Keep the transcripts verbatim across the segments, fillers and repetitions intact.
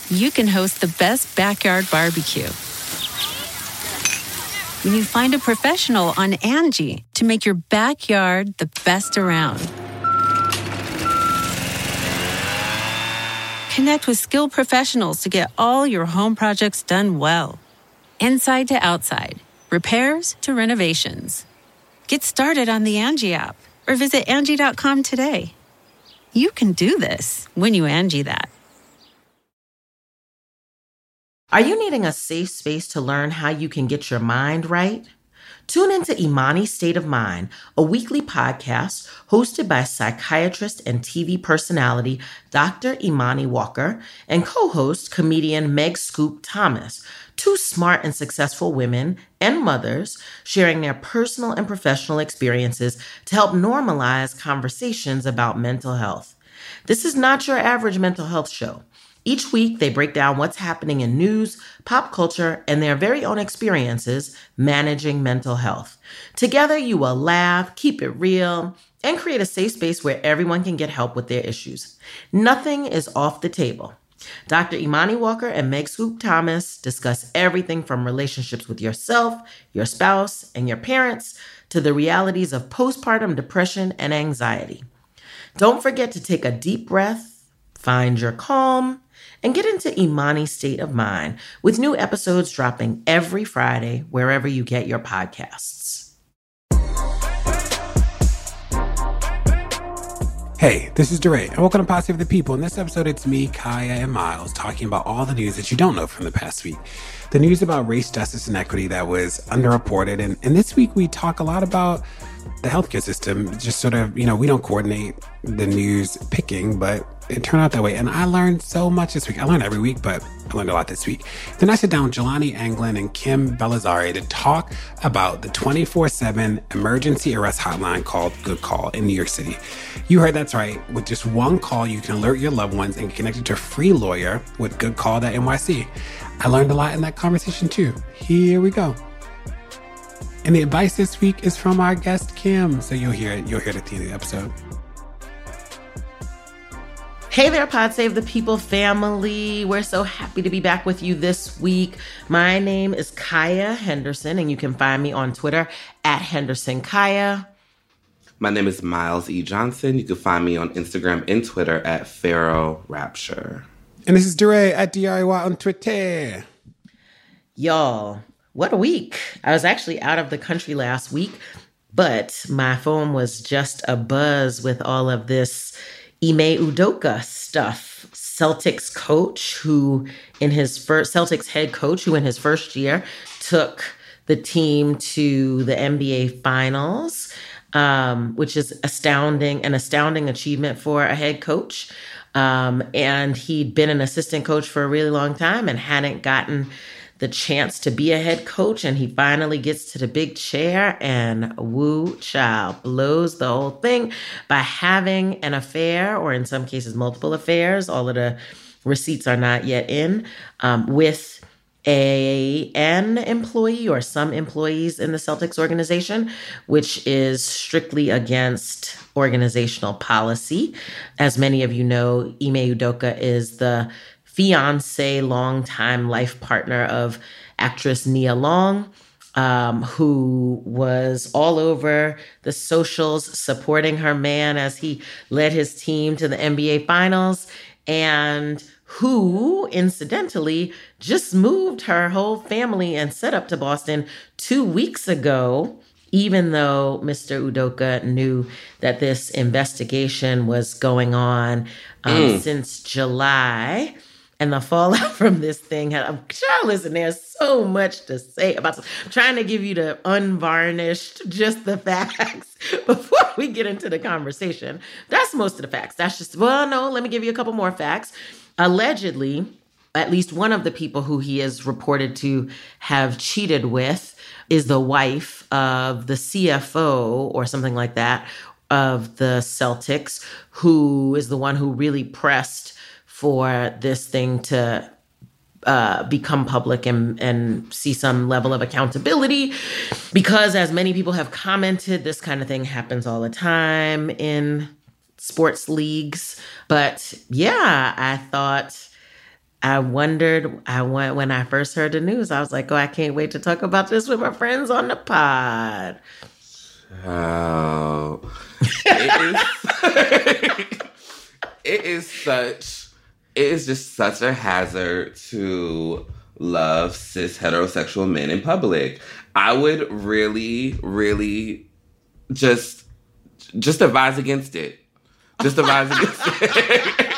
you can host the best backyard barbecue. When you find a professional on Angie to make your backyard the best around. Connect with skilled professionals to get all your home projects done well. Inside to outside, repairs to renovations. Get started on the Angie app or visit Angie dot com today. You can do this when you Angie that. Are you needing a safe space to learn how you can get your mind right? Tune into Imani's State of Mind, a weekly podcast hosted by psychiatrist and T V personality Doctor Imani Walker and co-host comedian Meg Scoop Thomas, two smart and successful women and mothers sharing their personal and professional experiences to help normalize conversations about mental health. This is not your average mental health show. Each week, they break down what's happening in news, pop culture, and their very own experiences managing mental health. Together, you will laugh, keep it real, and create a safe space where everyone can get help with their issues. Nothing is off the table. Doctor Imani Walker and Meg Scoop Thomas discuss everything from relationships with yourself, your spouse, and your parents to the realities of postpartum depression and anxiety. Don't forget to take a deep breath, find your calm, and get into Imani's State of Mind with new episodes dropping every Friday wherever you get your podcasts. Hey, this is DeRay, and welcome to Pod Save the People. In this episode, it's me, Kaya, and Miles talking about all the news that you don't know from the past week. The news about race, justice, and equity that was underreported. And, and this week, we talk a lot about the healthcare system. Just sort of, you know, we don't coordinate the news picking, but it turned out that way. And I learned so much this week. I learn every week, but I learned a lot this week. Then I sit down with Jelani Anglin and Kim Bellazzari to talk about the twenty-four seven emergency arrest hotline called Good Call in New York City. You heard that's right. With just one call, you can alert your loved ones and get connected to a free lawyer with good call dot N Y C. I learned a lot in that conversation too. Here we go. And the advice this week is from our guest, Kim. So you'll hear it. You'll hear it at the end of the episode. Hey there, Pod Save the People family. We're so happy to be back with you this week. My name is Kaya Henderson, and you can find me on Twitter at Henderson Kaya. My name is Miles E. Johnson. You can find me on Instagram and Twitter at Pharaoh Rapture. And this is DeRay at D R A Y on Twitter. Y'all, what a week. I was actually out of the country last week, but my phone was just abuzz with all of this Ime Udoka stuff. Celtics coach who in his first, Celtics head coach who in his first year took the team to the N B A finals, um, which is astounding, an astounding achievement for a head coach. Um, and he'd been an assistant coach for a really long time and hadn't gotten the chance to be a head coach. And he finally gets to the big chair and woo child blows the whole thing by having an affair, or in some cases, multiple affairs. All of the receipts are not yet in, um, with a an employee or some employees in the Celtics organization, which is strictly against organizational policy. As many of you know, Ime Udoka is the fiance, longtime life partner of actress Nia Long, um, who was all over the socials supporting her man as he led his team to the N B A finals, and who, incidentally, just moved her whole family and set up to Boston two weeks ago, even though Mister Udoka knew that this investigation was going on um, mm. since July. And the fallout from this thing, I'm sure, listen, there's so much to say about it. I'm trying to give you the unvarnished, just the facts before we get into the conversation. That's most of the facts. That's just, well, no, let me give you a couple more facts. Allegedly, at least one of the people who he is reported to have cheated with is the wife of the C F O or something like that of the Celtics, who is the one who really pressed for this thing to uh, become public and, and see some level of accountability. Because as many people have commented, this kind of thing happens all the time in sports leagues. But yeah, I thought I wondered, I went when I first heard the news, I was like, oh, I can't wait to talk about this with my friends on the pod. Oh. It is, it is such, it is just such a hazard to love cis heterosexual men in public. I would really, really just, just advise against it. Just advise against it.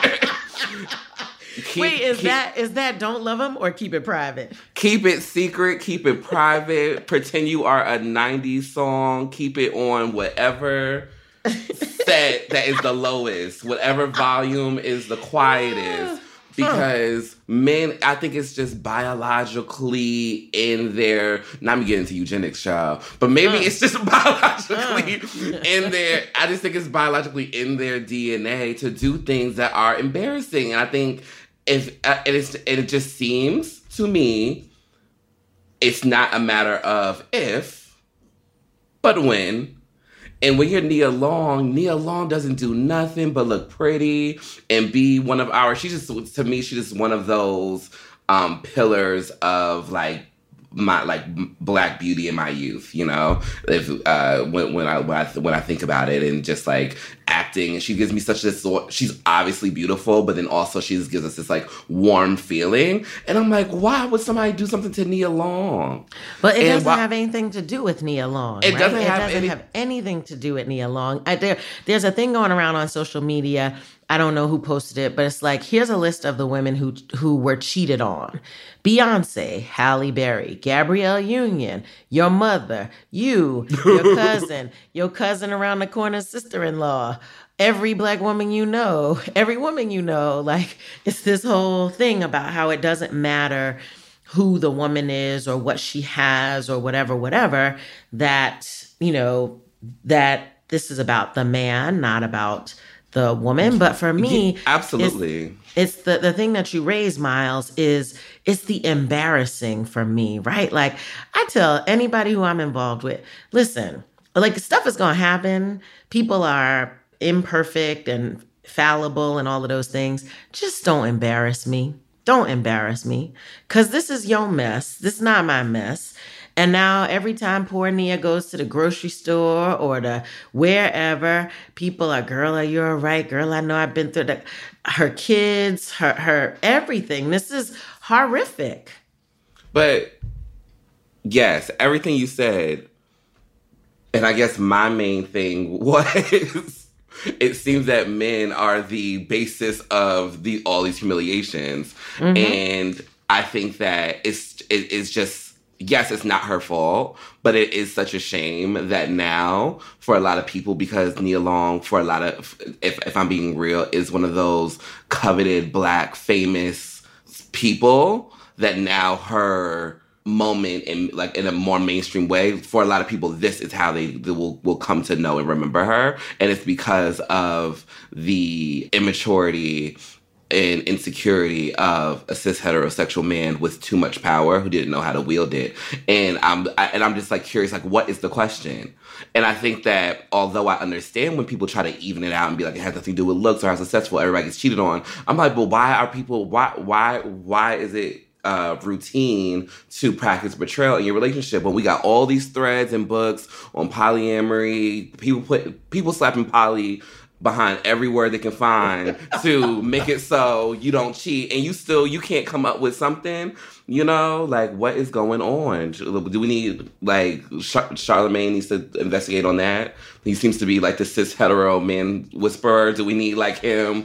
Keep, Wait, is keep, that is that don't love them or keep it private? Keep it secret, keep it private, pretend you are a nineties song, keep it on whatever set that is the lowest, whatever volume is the quietest. Because men, I think it's just biologically in their, not me getting into eugenics, child, but maybe uh, it's just biologically uh. in their, I just think it's biologically in their D N A to do things that are embarrassing. And I think if, uh, it, is, it just seems to me, it's not a matter of if, but when. And when you're Nia Long, Nia Long doesn't do nothing but look pretty and be one of our, she's just, to me, she's just one of those um, pillars of like, my like Black beauty in my youth, you know, if uh when when I when I, when I think about it, and just like acting, and she gives me such this, she's obviously beautiful, but then also she just gives us this like warm feeling, and I'm like, why would somebody do something to Nia Long? But it and doesn't why, have anything to do with Nia Long. It right? doesn't, it have, doesn't any, have anything to do with Nia Long. I, there, there's a thing going around on social media. I don't know who posted it, but it's like, here's a list of the women who who were cheated on. Beyonce, Halle Berry, Gabrielle Union, your mother, you, your cousin, your cousin around the corner, sister-in-law, every Black woman you know, every woman you know. Like, it's this whole thing about how it doesn't matter who the woman is or what she has or whatever, whatever, that, you know, that this is about the man, not about the woman. But for me, absolutely, it's, it's the, the thing that you raise, Miles, is it's the embarrassing for me, right? Like, I tell anybody who I'm involved with, listen, like, stuff is going to happen. People are imperfect and fallible and all of those things. Just don't embarrass me. Don't embarrass me. Because this is your mess. This is not my mess. And now every time poor Nia goes to the grocery store or the wherever, people are, girl, are you all right? Girl, I know I've been through the, her kids, her, her everything. This is horrific. But yes, everything you said, and I guess my main thing was, it seems that men are the basis of the all these humiliations. Mm-hmm. And I think that it's it, it's just, yes, it's not her fault, but it is such a shame that now for a lot of people, because Nia Long, for a lot of, if, if I'm being real, is one of those coveted Black famous people, that now her moment in like in a more mainstream way, for a lot of people, this is how they, they will, will come to know and remember her. And it's because of the immaturity and insecurity of a cis heterosexual man with too much power who didn't know how to wield it. And I'm I, and I'm just like curious, like, what is the question? And I think that although I understand when people try to even it out and be like, it has nothing to do with looks or how successful everybody gets cheated on, I'm like, but why are people why why why is it uh, routine to practice betrayal in your relationship when we got all these threads and books on polyamory, people put people slapping poly behind every word they can find to make it so you don't cheat, and you still, you can't come up with something, you know? Like, what is going on? Do we need, like, Char- Charlemagne needs to investigate on that? He seems to be, like, the cis hetero man whisperer. Do we need, like, him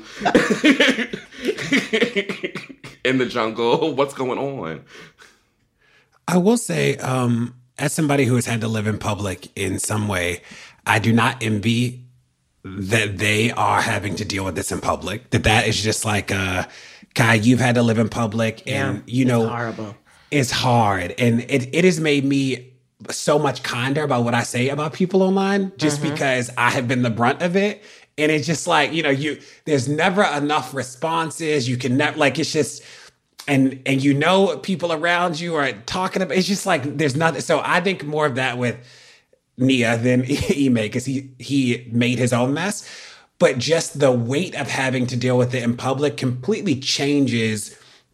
in the jungle? What's going on? I will say, um, as somebody who has had to live in public in some way, I do not envy that they are having to deal with this in public. That that is just like, uh, Kai, you've had to live in public, and yeah, you know, it's horrible. It's hard, and it it has made me so much kinder about what I say about people online, just mm-hmm. because I have been the brunt of it. And it's just like, you know, you there's never enough responses. You can never, like, it's just, and and you know, people around you are talking about. It's just like there's nothing. So I think more of that with Nia than Ime, because he he made his own mess. But just the weight of having to deal with it in public completely changes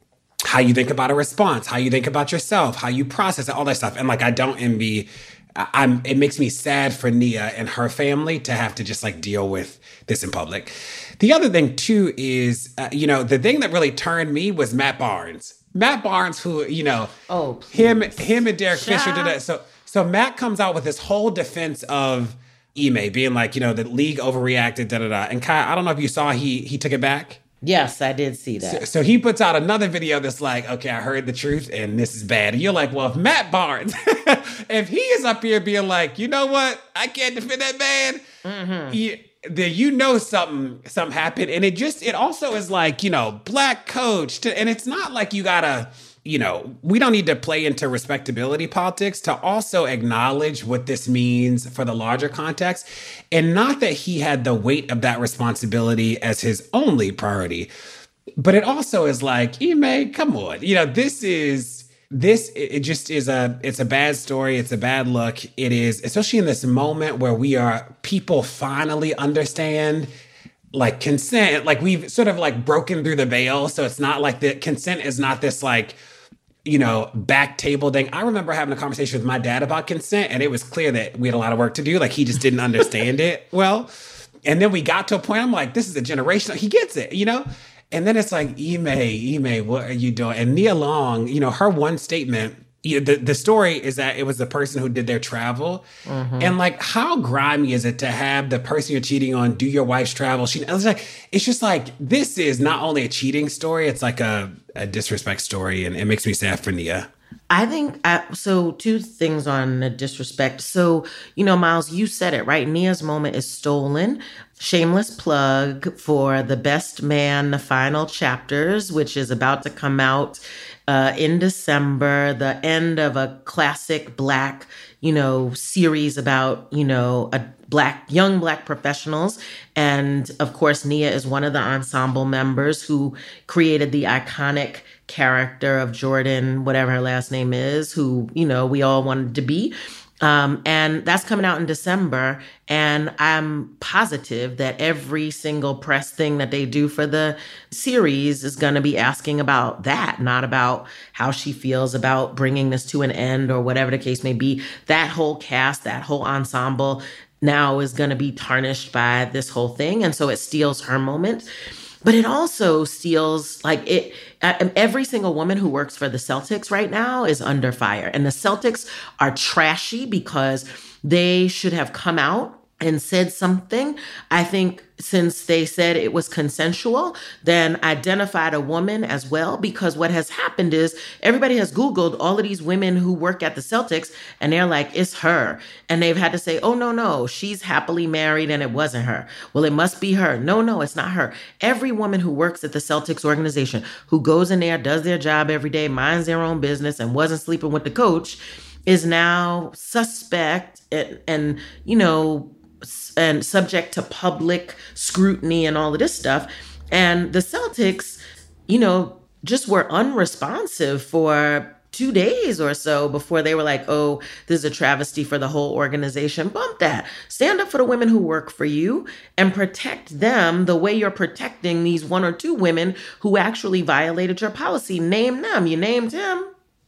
how you think about a response, how you think about yourself, how you process it, all that stuff. And like, I don't envy, I'm, it makes me sad for Nia and her family to have to just like deal with this in public. The other thing too is, uh, you know, the thing that really turned me was Matt Barnes. Matt Barnes, who, you know, oh, please. him, him and Derek Shut Fisher did that. So, so Matt comes out with this whole defense of Ime being like, you know, the league overreacted, da da da. And Kai, I don't know if you saw, he he took it back. Yes, I did see that. So, so he puts out another video that's like, okay, I heard the truth and this is bad. And you're like, well, if Matt Barnes, if he is up here being like, you know what, I can't defend that man, mm-hmm. he, then you know something something happened. And it just, it also is like, you know, black coach. To, and it's not like you gotta, you know, we don't need to play into respectability politics to also acknowledge what this means for the larger context. And not that he had the weight of that responsibility as his only priority, but it also is like, Ime, come on. You know, this is, this, it just is a, it's a bad story. It's a bad look. It is, especially in this moment where we are, people finally understand like consent, like we've sort of like broken through the veil. So it's not like the consent is not this like, you know, back table thing. I remember having a conversation with my dad about consent, and it was clear that we had a lot of work to do. Like he just didn't understand it well. And then we got to a point, I'm like, this is a generational, he gets it, you know? And then it's like, Ime, Ime, what are you doing? And Nia Long, you know, her one statement, you know, the, the story is that it was the person who did their travel. Mm-hmm. And like, how grimy is it to have the person you're cheating on do your wife's travel? She, it's like, it's just like, this is not only a cheating story, it's like a, a disrespect story. And it makes me sad for Nia. I think, I, so two things on the disrespect. So, you know, Miles, you said it, right? Nia's moment is stolen. Shameless plug for The Best Man, the final chapters, which is about to come out uh, in December, the end of a classic Black, you know, series about, you know, a Black, young Black professionals. And of course, Nia is one of the ensemble members who created the iconic character of Jordan, whatever her last name is, who, you know, we all wanted to be. Um, and that's coming out in December. And I'm positive that every single press thing that they do for the series is going to be asking about that, not about how she feels about bringing this to an end or whatever the case may be. That whole cast, that whole ensemble now is going to be tarnished by this whole thing. And so it steals her moment. But it also steals, like, it. Every single woman who works for the Celtics right now is under fire. And the Celtics are trashy because they should have come out and said something. I think since they said it was consensual, then identified a woman as well, because what has happened is everybody has Googled all of these women who work at the Celtics and they're like, it's her. And they've had to say, oh, no, no, she's happily married and it wasn't her. Well, it must be her. No, no, it's not her. Every woman who works at the Celtics organization, who goes in there, does their job every day, minds their own business and wasn't sleeping with the coach, is now suspect and, and you know, and subject to public scrutiny and all of this stuff. And the Celtics, you know, just were unresponsive for two days or so before they were like, oh, this is a travesty for the whole organization. Bump that. Stand up for the women who work for you and protect them the way you're protecting these one or two women who actually violated your policy. Name them. You named him.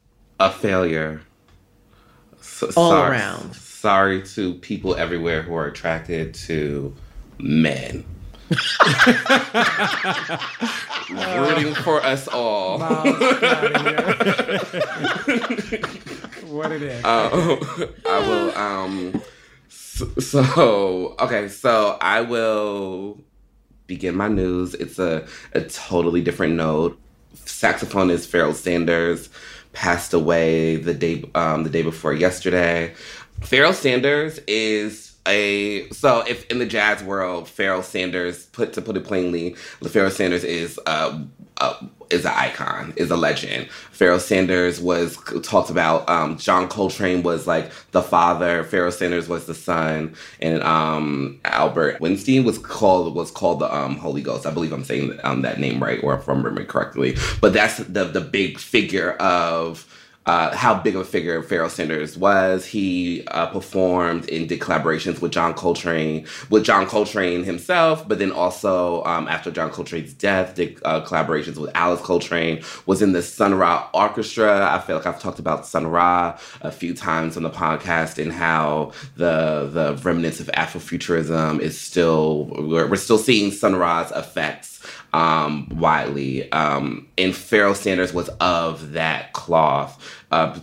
A failure. So, All sorry. around. Sorry to people everywhere who are attracted to men. Rooting for us all. What it is. Uh, I will, um, so, so, okay, so I will begin my news. It's a, a totally different note. Saxophonist Pharoah Sanders passed away the day, um, the day before yesterday. Pharoah Sanders is a, so if in the jazz world, Pharoah Sanders, put to put it plainly, Pharoah Sanders is uh, uh, is an icon, is a legend. Pharoah Sanders was talked about, um, John Coltrane was like the father, Pharoah Sanders was the son, and um, Albert Weinstein was called was called the um, Holy Ghost. I believe I'm saying um, that name right, or if I'm remembering correctly. But that's the the big figure of uh, how big of a figure Pharoah Sanders was. He uh, performed and did collaborations with John Coltrane, with John Coltrane himself, but then also um, after John Coltrane's death, did uh, collaborations with Alice Coltrane, was in the Sun Ra Orchestra. I feel like I've talked about Sun Ra a few times on the podcast and how the the remnants of Afrofuturism is still, we're, we're still seeing Sun Ra's effects Um, widely. Um, and Pharoah Sanders was of that cloth, uh,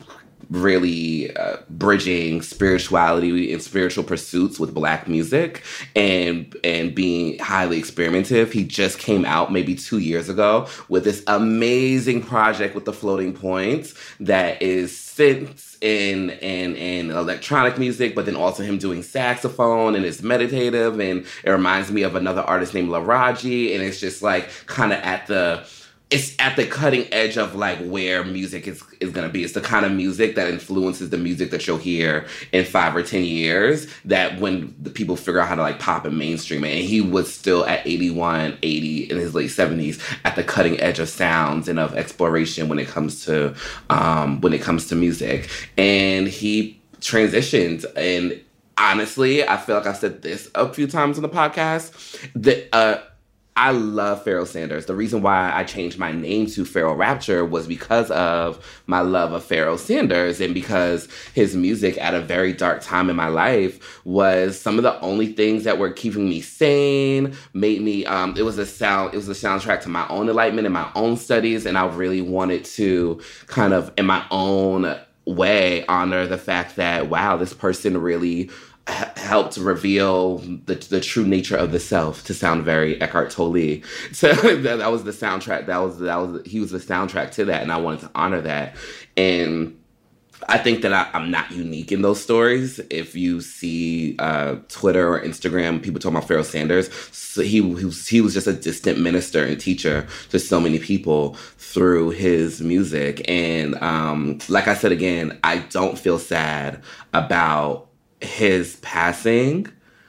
really uh, bridging spirituality and spiritual pursuits with Black music and and being highly experimentative. He just came out maybe two years ago with this amazing project with the Floating Points that is synths and, and, and electronic music, but then also him doing saxophone, and it's meditative, and it reminds me of another artist named Laraji, and it's just like kind of at the it's at the cutting edge of like where music is, is going to be. It's the kind of music that influences the music that you'll hear in five or ten years, that when the people figure out how to like pop and mainstream it. And he was still at eighty-one, eighty in his late seventies at the cutting edge of sounds and of exploration when it comes to, um, when it comes to music. And he transitioned, and honestly, I feel like I've said this a few times on the podcast, that, uh, I love Pharoah Sanders. The reason why I changed my name to Pharoah Rapture was because of my love of Pharoah Sanders, and because his music at a very dark time in my life was some of the only things that were keeping me sane, made me, um, it was a sound, it was a soundtrack to my own enlightenment and my own studies, and I really wanted to kind of, in my own way, honor the fact that, wow, this person really helped reveal the the true nature of the self, to sound very Eckhart Tolle. So that, that was the soundtrack. That was that was he was the soundtrack to that, and I wanted to honor that. And I think that I, I'm not unique in those stories. If you see uh, Twitter or Instagram, people talking about Pharoah Sanders, so he, he was, he was just a distant minister and teacher to so many people through his music. And um, like I said again, I don't feel sad about his passing.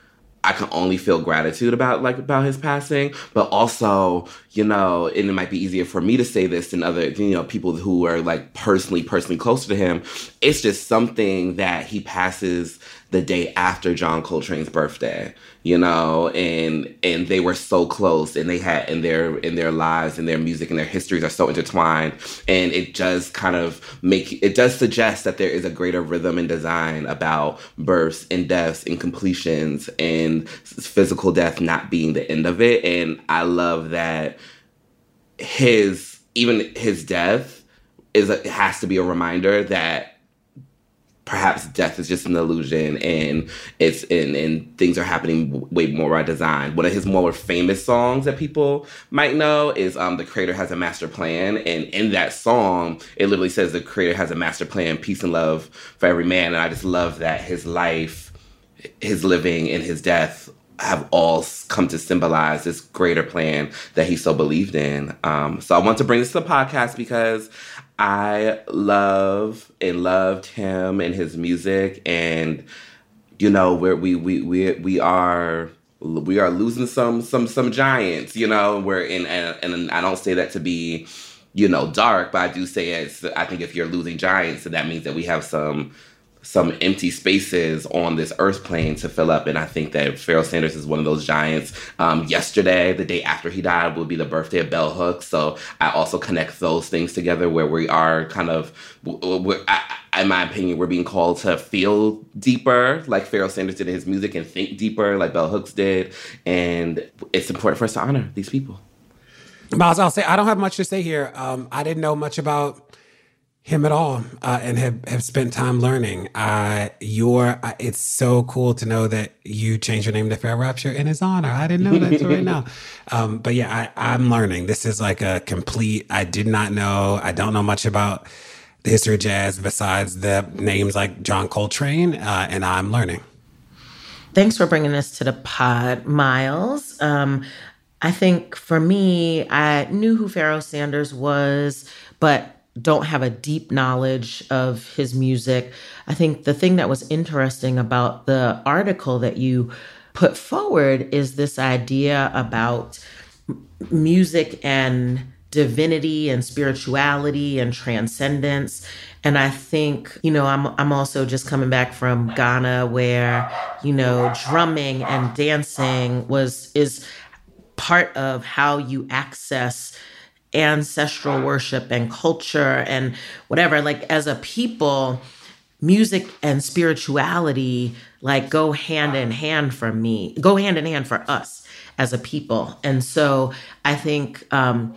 I can only feel gratitude about like about his passing, but also, you know, and it might be easier for me to say this than other, you know, people who are like personally, personally closer to him. It's just something that he passes the day after John Coltrane's birthday, you know, and and they were so close, and they had in their in their lives and their music and their histories are so intertwined, and it does kind of make it does suggest that there is a greater rhythm and design about births and deaths and completions, and physical death not being the end of it. And I love that his even his death is a, has to be a reminder that perhaps death is just an illusion, and it's and, and things are happening way more by design. One of his more famous songs that people might know is um, "The Creator Has a Master Plan," and in that song, it literally says the Creator has a master plan, peace and love for every man. And I just love that his life, his living, and his death have all come to symbolize this greater plan that he so believed in. Um, so I want to bring this to the podcast because I love and loved him and his music, and you know, we're, we we we we are we are losing some some some giants. You know, we're in, and, and I don't say that to be, you know, dark, but I do say it's. I think if you're losing giants, then that means that we have some some empty spaces on this earth plane to fill up. And I think that Pharoah Sanders is one of those giants. Um, yesterday, the day after he died, will be the birthday of Bell Hooks. So I also connect those things together, where we are kind of, we're, I, in my opinion, we're being called to feel deeper, like Pharoah Sanders did in his music, and think deeper, like Bell Hooks did. And it's important for us to honor these people. Miles, I'll say, I don't have much to say here. Um, I didn't know much about him at all, uh, and have, have spent time learning. Uh, your, uh, it's so cool to know that you changed your name to Pharoah Rapture in his honor. I didn't know that till right now. Um, but yeah, I, I'm learning. This is like a complete, I did not know, I don't know much about the history of jazz besides the names like John Coltrane, uh, and I'm learning. Thanks for bringing this to the pod, Miles. Um, I think for me, I knew who Pharoah Sanders was, but don't have a deep knowledge of his music. I think the thing that was interesting about the article that you put forward is this idea about m- music and divinity and spirituality and transcendence. And I think, you know, I'm I'm also just coming back from Ghana where, you know, drumming and dancing was is part of how you access ancestral worship and culture and whatever. Like as a people, music and spirituality like go hand in hand for me, go hand in hand for us as a people. And so I think um,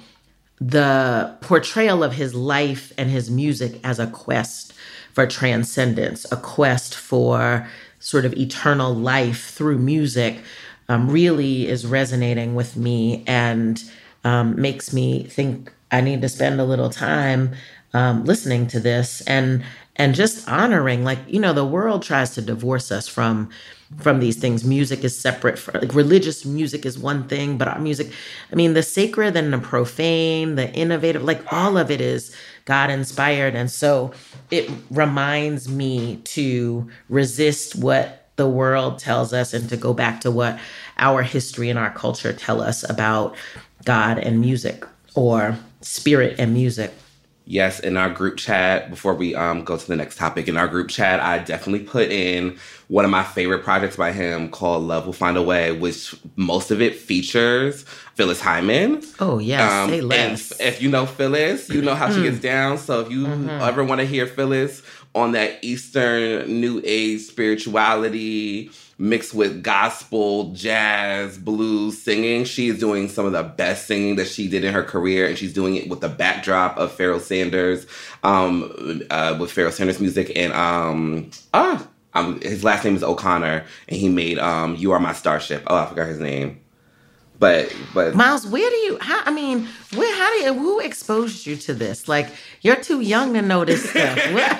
the portrayal of his life and his music as a quest for transcendence, a quest for sort of eternal life through music, um, really is resonating with me and um, makes me think I need to spend a little time um, listening to this and and just honoring, like, you know, the world tries to divorce us from from these things. Music is separate. For, like religious music is one thing, but our music, I mean, the sacred and the profane, the innovative, like all of it is God inspired. And so it reminds me to resist what the world tells us and to go back to what our history and our culture tell us about God and music, or spirit and music. Yes, in our group chat, before we um, go to the next topic, in our group chat, I definitely put in one of my favorite projects by him called Love Will Find a Way, which most of it features Phyllis Hyman. Oh, yes, um, say less. And if you know Phyllis, you know how she gets down. So if you mm-hmm. ever want to hear Phyllis on that Eastern New Age spirituality mixed with gospel, jazz, blues singing, she is doing some of the best singing that she did in her career, and she's doing it with the backdrop of Pharoah Sanders, um, uh, with Pharoah Sanders music, and um, ah, um, his last name is O'Connor, and he made um, "You Are My Starship." Oh, I forgot his name, but but Miles, where do you? How I mean, where? How do you? Who exposed you to this? Like, you're too young to know this stuff.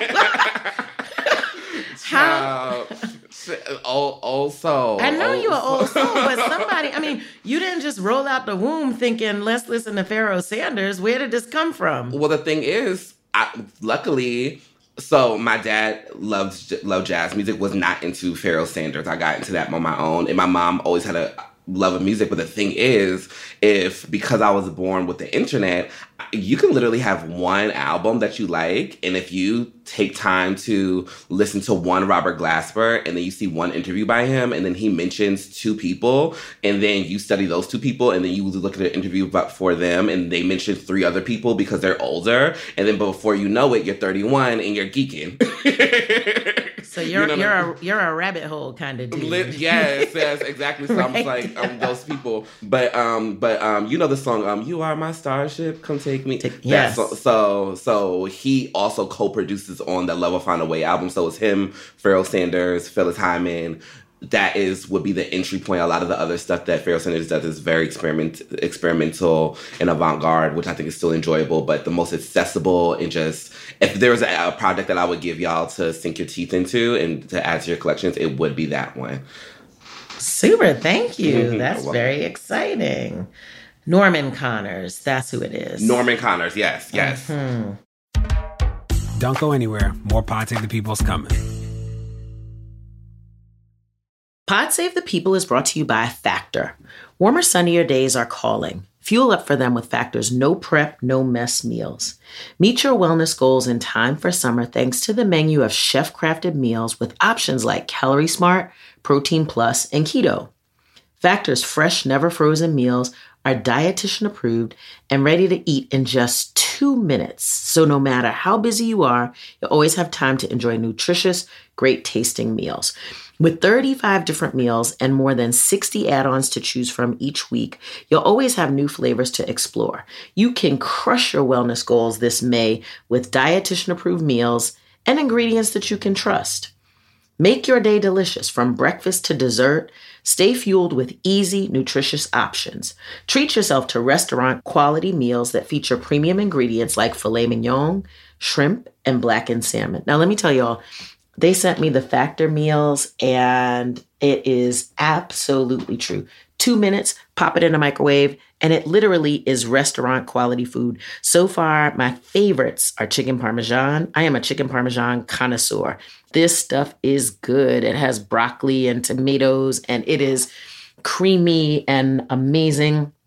How? Old, old soul. I know old you're an old soul, soul, but somebody, I mean, you didn't just roll out the womb thinking, let's listen to Pharoah Sanders. Where did this come from? Well, the thing is, I, luckily, so my dad loved, loved jazz music, was not into Pharoah Sanders. I got into that on my own. And my mom always had a love of music. But the thing is, if because I was born with the internet, you can literally have one album that you like, and if you take time to listen to one Robert Glasper, and then you see one interview by him, and then he mentions two people, and then you study those two people, and then you look at an interview about for them, and they mention three other people because they're older, and then before you know it, you're thirty-one and you're geeking. So you're you know you're a you're a rabbit hole kind of dude. Yes, yes, exactly. So right. I'm like um, those people, but um, but um, you know the song um, "You Are My Starship, Come Take Me." Take, yes. So, so so he also co-produces on the Love Will Find a Way album. So it's him, Pharoah Sanders, Phyllis Hyman. That is would be the entry point. A lot of the other stuff that Pharoah Sanders does is very experiment experimental and avant-garde, which I think is still enjoyable. But the most accessible and just, if there was a, a project that I would give y'all to sink your teeth into and to add to your collections, it would be that one. Super, thank you. Mm-hmm. That's well, very exciting. Norman Connors, that's who it is. Norman Connors, yes, yes. Mm-hmm. Don't go anywhere. More Pod Save the People's coming. Pod Save the People is brought to you by Factor. Warmer, sunnier days are calling. Fuel up for them with Factor's no prep, no mess meals. Meet your wellness goals in time for summer thanks to the menu of chef-crafted meals with options like Calorie Smart, Protein Plus, and Keto. Factor's fresh, never frozen meals are dietitian approved and ready to eat in just two minutes. So no matter how busy you are, you'll always have time to enjoy nutritious, great tasting meals. With thirty-five different meals and more than sixty add-ons to choose from each week, you'll always have new flavors to explore. You can crush your wellness goals this May with dietitian-approved meals and ingredients that you can trust. Make your day delicious from breakfast to dessert. Stay fueled with easy, nutritious options. Treat yourself to restaurant-quality meals that feature premium ingredients like filet mignon, shrimp, and blackened salmon. Now, let me tell y'all, they sent me the Factor meals, and it is absolutely true. Two minutes, pop it in a microwave, and it literally is restaurant quality food. So far, my favorites are chicken parmesan. I am a chicken parmesan connoisseur. This stuff is good. It has broccoli and tomatoes, and it is creamy and amazing.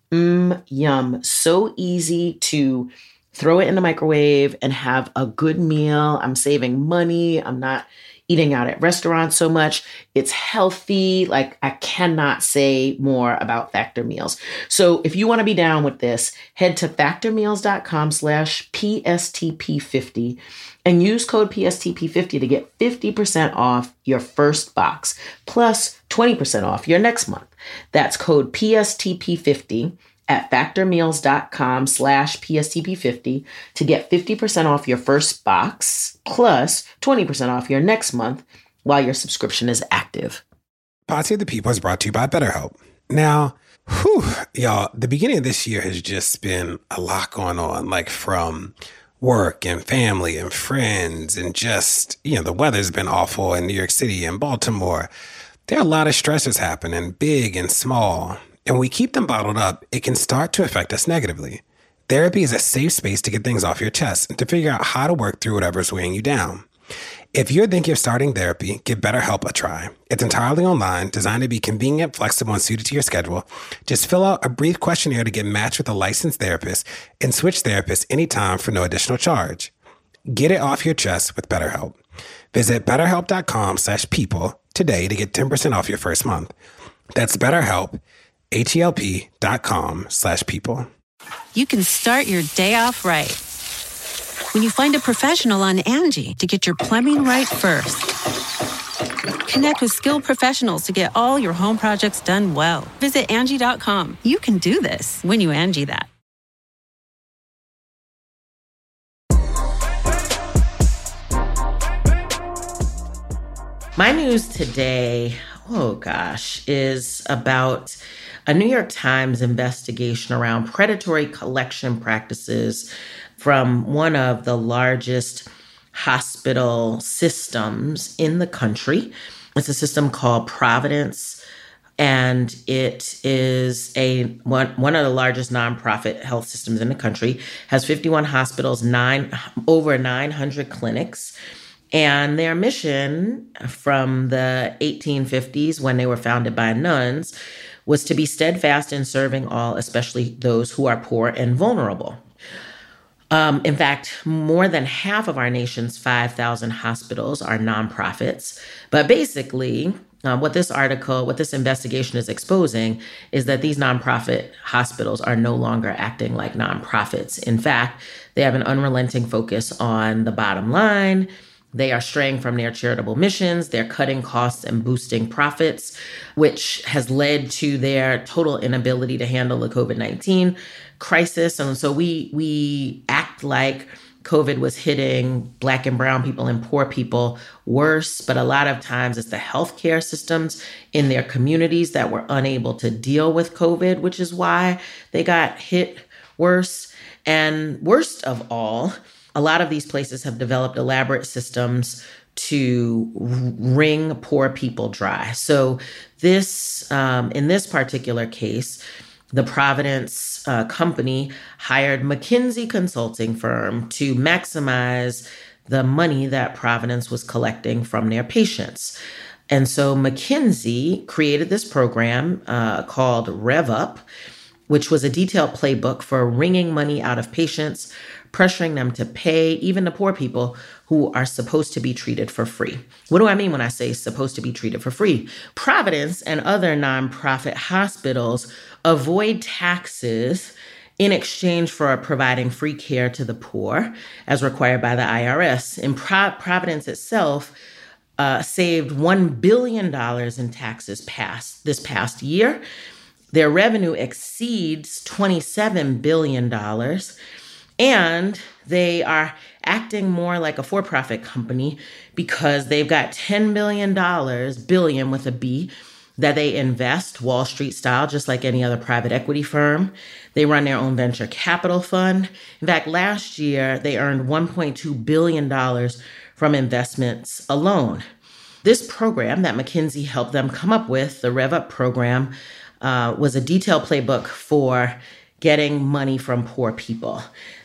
Mmm, yum. So easy to throw it in the microwave and have a good meal. I'm saving money. I'm not eating out at restaurants so much. It's healthy. Like, I cannot say more about Factor Meals. So if you want to be down with this, head to factormeals.com slash PSTP50 and use code P S T P fifty to get fifty percent off your first box, plus twenty percent off your next month. That's code P S T P fifty at factormeals.com slash PSTP50 to get fifty percent off your first box, plus twenty percent off your next month while your subscription is active. Pod Save the People is brought to you by BetterHelp. Now, whew, y'all, the beginning of this year has just been a lot going on, like from work and family and friends and just, you know, the weather's been awful in New York City and Baltimore. There are a lot of stressors happening, big and small. And when we keep them bottled up, it can start to affect us negatively. Therapy is a safe space to get things off your chest and to figure out how to work through whatever's weighing you down. If you're thinking of starting therapy, give BetterHelp a try. It's entirely online, designed to be convenient, flexible, and suited to your schedule. Just fill out a brief questionnaire to get matched with a licensed therapist and switch therapists anytime for no additional charge. Get it off your chest with BetterHelp. Visit betterhelp.com slash people today to get ten percent off your first month. That's BetterHelp, H-E-L-P dot com slash people. You can start your day off right when you find a professional on Angie to get your plumbing right first. Connect with skilled professionals to get all your home projects done well. Visit Angie dot com. You can do this when you Angie that. My news today, oh gosh, is about a New York Times investigation around predatory collection practices from one of the largest hospital systems in the country. It's a system called Providence, and it is a one, one of the largest nonprofit health systems in the country, has fifty-one hospitals, nine over nine hundred clinics. And their mission from the eighteen fifties, when they were founded by nuns, was to be steadfast in serving all, especially those who are poor and vulnerable. Um, in fact, more than half of our nation's five thousand hospitals are nonprofits. But basically, um, what this article, what this investigation is exposing is that these nonprofit hospitals are no longer acting like nonprofits. In fact, they have an unrelenting focus on the bottom line. They are straying from their charitable missions. They're cutting costs and boosting profits, which has led to their total inability to handle the COVID nineteen crisis. And so we we act like COVID was hitting Black and brown people and poor people worse, but a lot of times it's the healthcare systems in their communities that were unable to deal with COVID, which is why they got hit worse. And worst of all, a lot of these places have developed elaborate systems to wring poor people dry. So this, um, in this particular case, the Providence uh, company hired McKinsey consulting firm to maximize the money that Providence was collecting from their patients. And so McKinsey created this program uh, called Rev Up, which was a detailed playbook for wringing money out of patients, pressuring them to pay, even the poor people who are supposed to be treated for free. What do I mean when I say supposed to be treated for free? Providence and other nonprofit hospitals avoid taxes in exchange for providing free care to the poor, as required by the I R S. And Pro- Providence itself uh, saved one billion dollars in taxes past this past year. Their revenue exceeds twenty-seven billion dollars. And they are acting more like a for-profit company because they've got ten billion dollars, billion with a B, that they invest Wall Street style, just like any other private equity firm. They run their own venture capital fund. In fact, last year, they earned one point two billion dollars from investments alone. This program that McKinsey helped them come up with, the Rev Up program, uh, was a detailed playbook for getting money from poor people.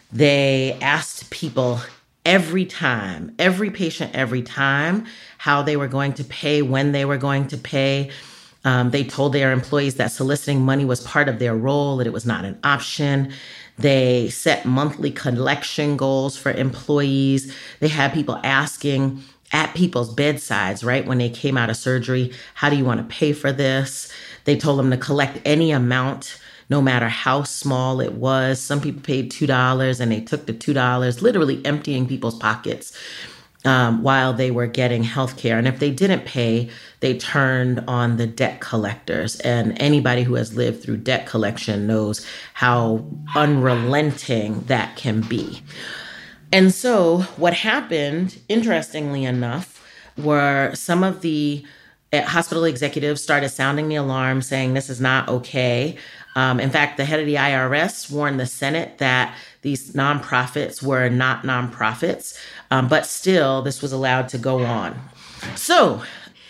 They asked people every time, every patient every time, how they were going to pay, when they were going to pay. Um, they told their employees that soliciting money was part of their role, that it was not an option. They set monthly collection goals for employees. They had people asking at people's bedsides, right, when they came out of surgery, how do you want to pay for this? They told them to collect any amount, no matter how small it was. Some people paid two dollars and they took the two dollars, literally emptying people's pockets um, while they were getting health care. And if they didn't pay, they turned on the debt collectors. And anybody who has lived through debt collection knows how unrelenting that can be. And so what happened, interestingly enough, were some of the hospital executives started sounding the alarm, saying this is not okay. Um, in fact, the head of the I R S warned the Senate that these nonprofits were not nonprofits, um, but still this was allowed to go on. So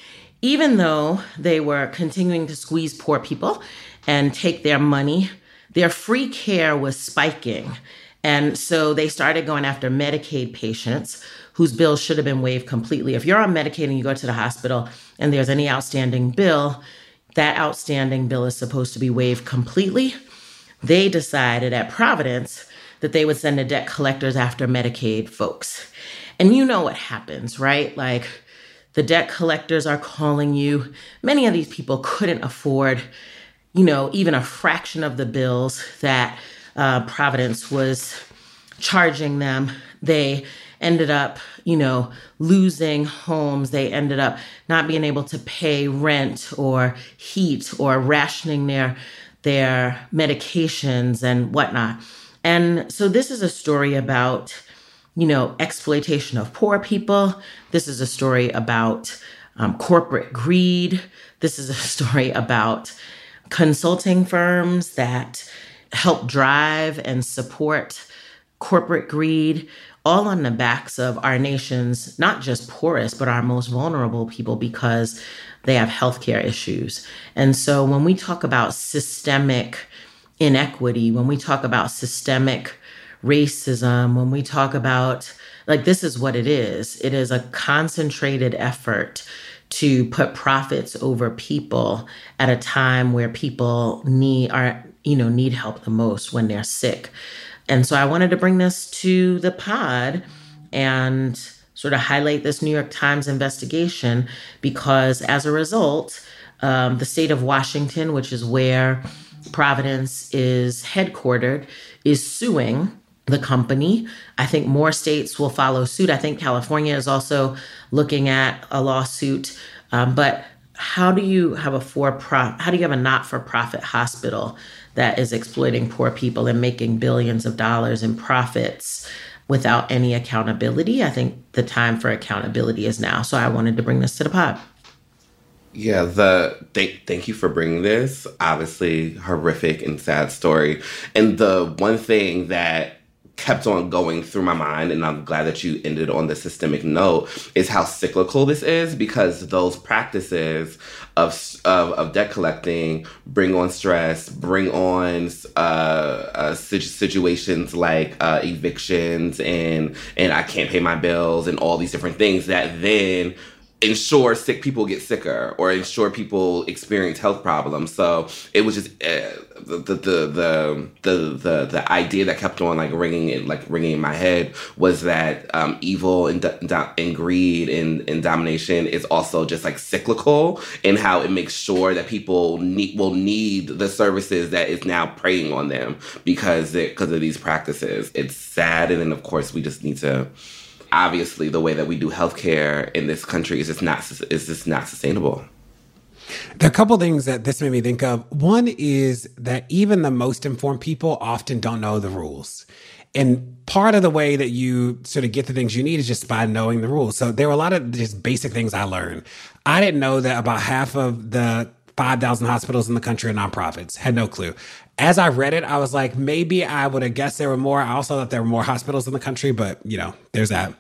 even though they were continuing to squeeze poor people and take their money, their free care was spiking. And so they started going after Medicaid patients whose bills should have been waived completely. If you're on Medicaid and you go to the hospital and there's any outstanding bill, that outstanding bill is supposed to be waived completely. They decided at Providence that they would send the debt collectors after Medicaid folks. And you know what happens, right? Like the debt collectors are calling you. Many of these people couldn't afford, you know, even a fraction of the bills that Uh, Providence was charging them. They ended up, you know, losing homes. They ended up not being able to pay rent or heat or rationing their, their medications and whatnot. And so this is a story about, you know, exploitation of poor people. This is a story about um, corporate greed. This is a story about consulting firms that help drive and support corporate greed, all on the backs of our nation's not just poorest, but our most vulnerable people because they have healthcare issues. And so when we talk about systemic inequity, when we talk about systemic racism, when we talk about, like, this is what it is. It is a concentrated effort to put profits over people at a time where people need are you know, need help the most when they're sick. And so I wanted to bring this to the pod and sort of highlight this New York Times investigation because as a result, um, the state of Washington, which is where Providence is headquartered, is suing the company. I think more states will follow suit. I think California is also looking at a lawsuit. Um, but how do you have a for-profit, how do you have a not-for-profit hospital that is exploiting poor people and making billions of dollars in profits without any accountability? I think the time for accountability is now. So I wanted to bring this to the pod. Yeah, the thank thank you for bringing this. Obviously, horrific and sad story. And the one thing that kept on going through my mind, and I'm glad that you ended on the systemic note, is how cyclical this is, because those practices of of, of debt collecting bring on stress, bring on uh, uh, situations like uh, evictions and and I can't pay my bills and all these different things that then ensure sick people get sicker or ensure people experience health problems. So it was just uh, the, the the the the the idea that kept on like ringing in like ringing in my head was that um, evil and do- and greed and, and domination is also just like cyclical in how it makes sure that people need will need the services that is now preying on them because because of these practices. It's sad, and then of course we just need to. Obviously, the way that we do healthcare in this country is just not is just not sustainable. There are a couple things that this made me think of. One is that even the most informed people often don't know the rules. And part of the way that you sort of get the things you need is just by knowing the rules. So there were a lot of just basic things I learned. I didn't know that about half of the five thousand hospitals in the country are nonprofits. Had no clue. As I read it, I was like, maybe I would have guessed there were more. I also thought there were more hospitals in the country, but, you know, there's that.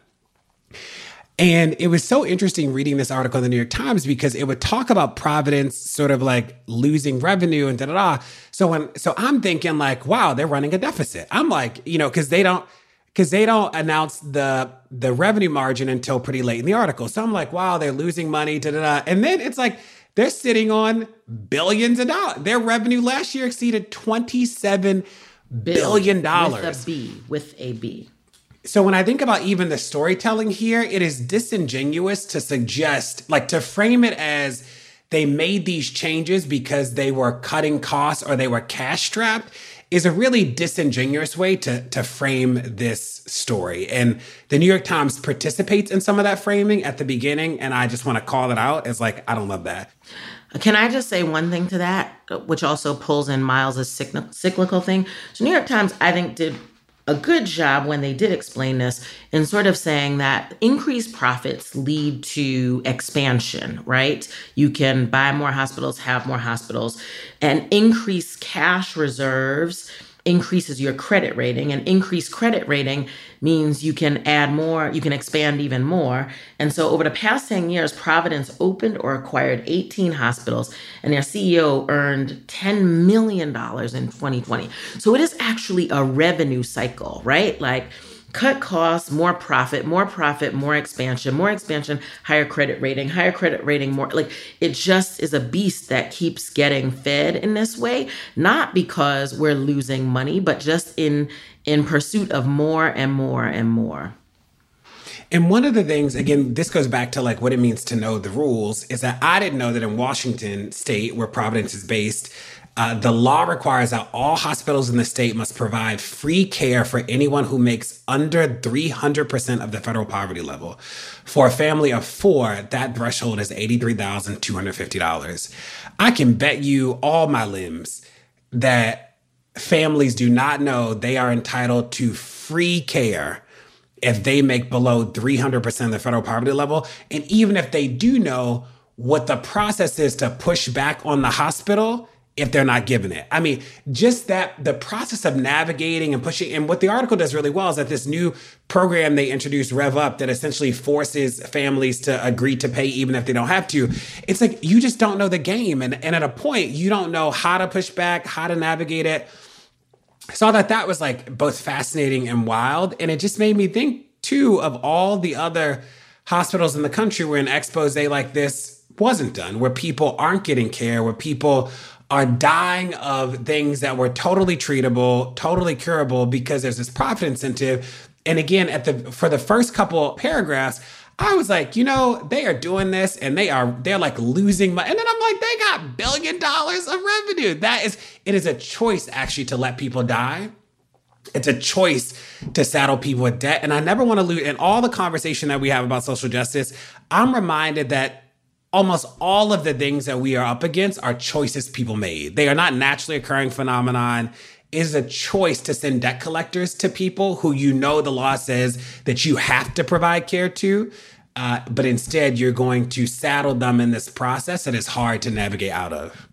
And it was so interesting reading this article in the New York Times because it would talk about Providence sort of like losing revenue and da da da. So when so I'm thinking like, wow, they're running a deficit. I'm like, you know, because they don't because they don't announce the the revenue margin until pretty late in the article. So I'm like, wow, they're losing money, da da da. And then it's like they're sitting on billions of dollars. Their revenue last year exceeded twenty-seven billion dollars. With a B, with a B. So when I think about even the storytelling here, it is disingenuous to suggest, like to frame it as they made these changes because they were cutting costs or they were cash strapped is a really disingenuous way to, to frame this story. And the New York Times participates in some of that framing at the beginning. And I just want to call it out as like, I don't love that. Can I just say one thing to that, which also pulls in Miles's cyclical thing? So New York Times, I think, did a good job when they did explain this in sort of saying that increased profits lead to expansion, right? You can buy more hospitals, have more hospitals, and increased cash reserves increases your credit rating, and increased credit rating means you can add more, you can expand even more. And so over the past ten years, Providence opened or acquired eighteen hospitals, and their C E O earned ten million dollars in twenty twenty. So it is actually a revenue cycle, right? Like cut costs, more profit, more profit, more expansion, more expansion, higher credit rating, higher credit rating, more like it just is a beast that keeps getting fed in this way, not because we're losing money, but just in in pursuit of more and more and more. And one of the things, again, this goes back to like what it means to know the rules, is that I didn't know that in Washington state, where Providence is based, Uh, the law requires that all hospitals in the state must provide free care for anyone who makes under three hundred percent of the federal poverty level. For a family of four, that threshold is eighty-three thousand two hundred fifty dollars. I can bet you all my limbs that families do not know they are entitled to free care if they make below three hundred percent of the federal poverty level. And even if they do know what the process is to push back on the hospital if they're not given it. I mean, just that the process of navigating and pushing, and what the article does really well is that this new program they introduced, Rev Up, that essentially forces families to agree to pay even if they don't have to. It's like, you just don't know the game. And, and at a point, you don't know how to push back, how to navigate it. So I thought that was like both fascinating and wild. And it just made me think too of all the other hospitals in the country where an expose like this wasn't done, where people aren't getting care, where people are dying of things that were totally treatable, totally curable because there's this profit incentive. And again, at the for the first couple paragraphs, I was like, you know, they are doing this and they are they're like losing money. And then I'm like, they got billion dollars of revenue. That is, it is a choice actually to let people die. It's a choice to saddle people with debt. And I never want to lose, in all the conversation that we have about social justice, I'm reminded that almost all of the things that we are up against are choices people made. They are not naturally occurring phenomenon. It is a choice to send debt collectors to people who you know the law says that you have to provide care to, uh, but instead you're going to saddle them in this process that is hard to navigate out of.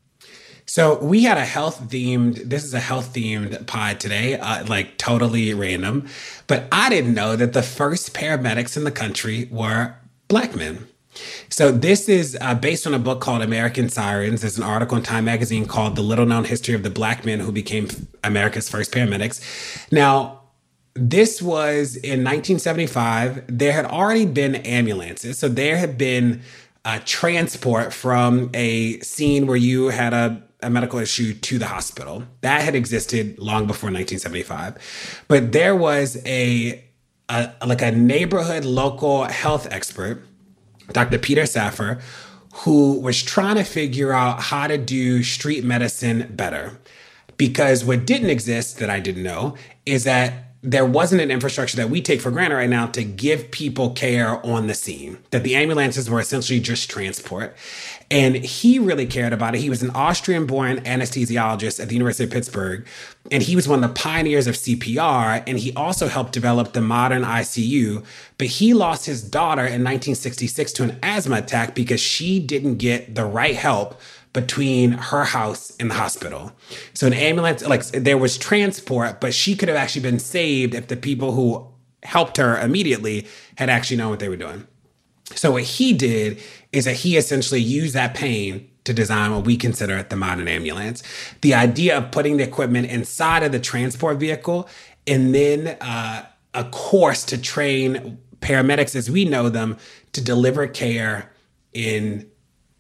So we had a health-themed, this is a health-themed pod today, uh, like totally random, but I didn't know that the first paramedics in the country were Black men. So this is uh, based on a book called American Sirens. There's an article in Time magazine called The Little Known History of the Black Men Who Became America's First Paramedics. Now, this was in nineteen seventy-five. There had already been ambulances. So there had been uh, transport from a scene where you had a, a medical issue to the hospital. That had existed long before nineteen seventy-five. But there was a, a like a neighborhood local health expert, Doctor Peter Safar, who was trying to figure out how to do street medicine better. Because what didn't exist that I didn't know is that there wasn't an infrastructure that we take for granted right now to give people care on the scene, that the ambulances were essentially just transport. And he really cared about it. He was an Austrian-born anesthesiologist at the University of Pittsburgh, and he was one of the pioneers of C P R, and he also helped develop the modern I C U. But he lost his daughter in nineteen sixty-six to an asthma attack because she didn't get the right help between her house and the hospital. So an ambulance, like there was transport, but she could have actually been saved if the people who helped her immediately had actually known what they were doing. So what he did is that he essentially used that pain to design what we consider the modern ambulance. The idea of putting the equipment inside of the transport vehicle and then uh, a course to train paramedics as we know them to deliver care in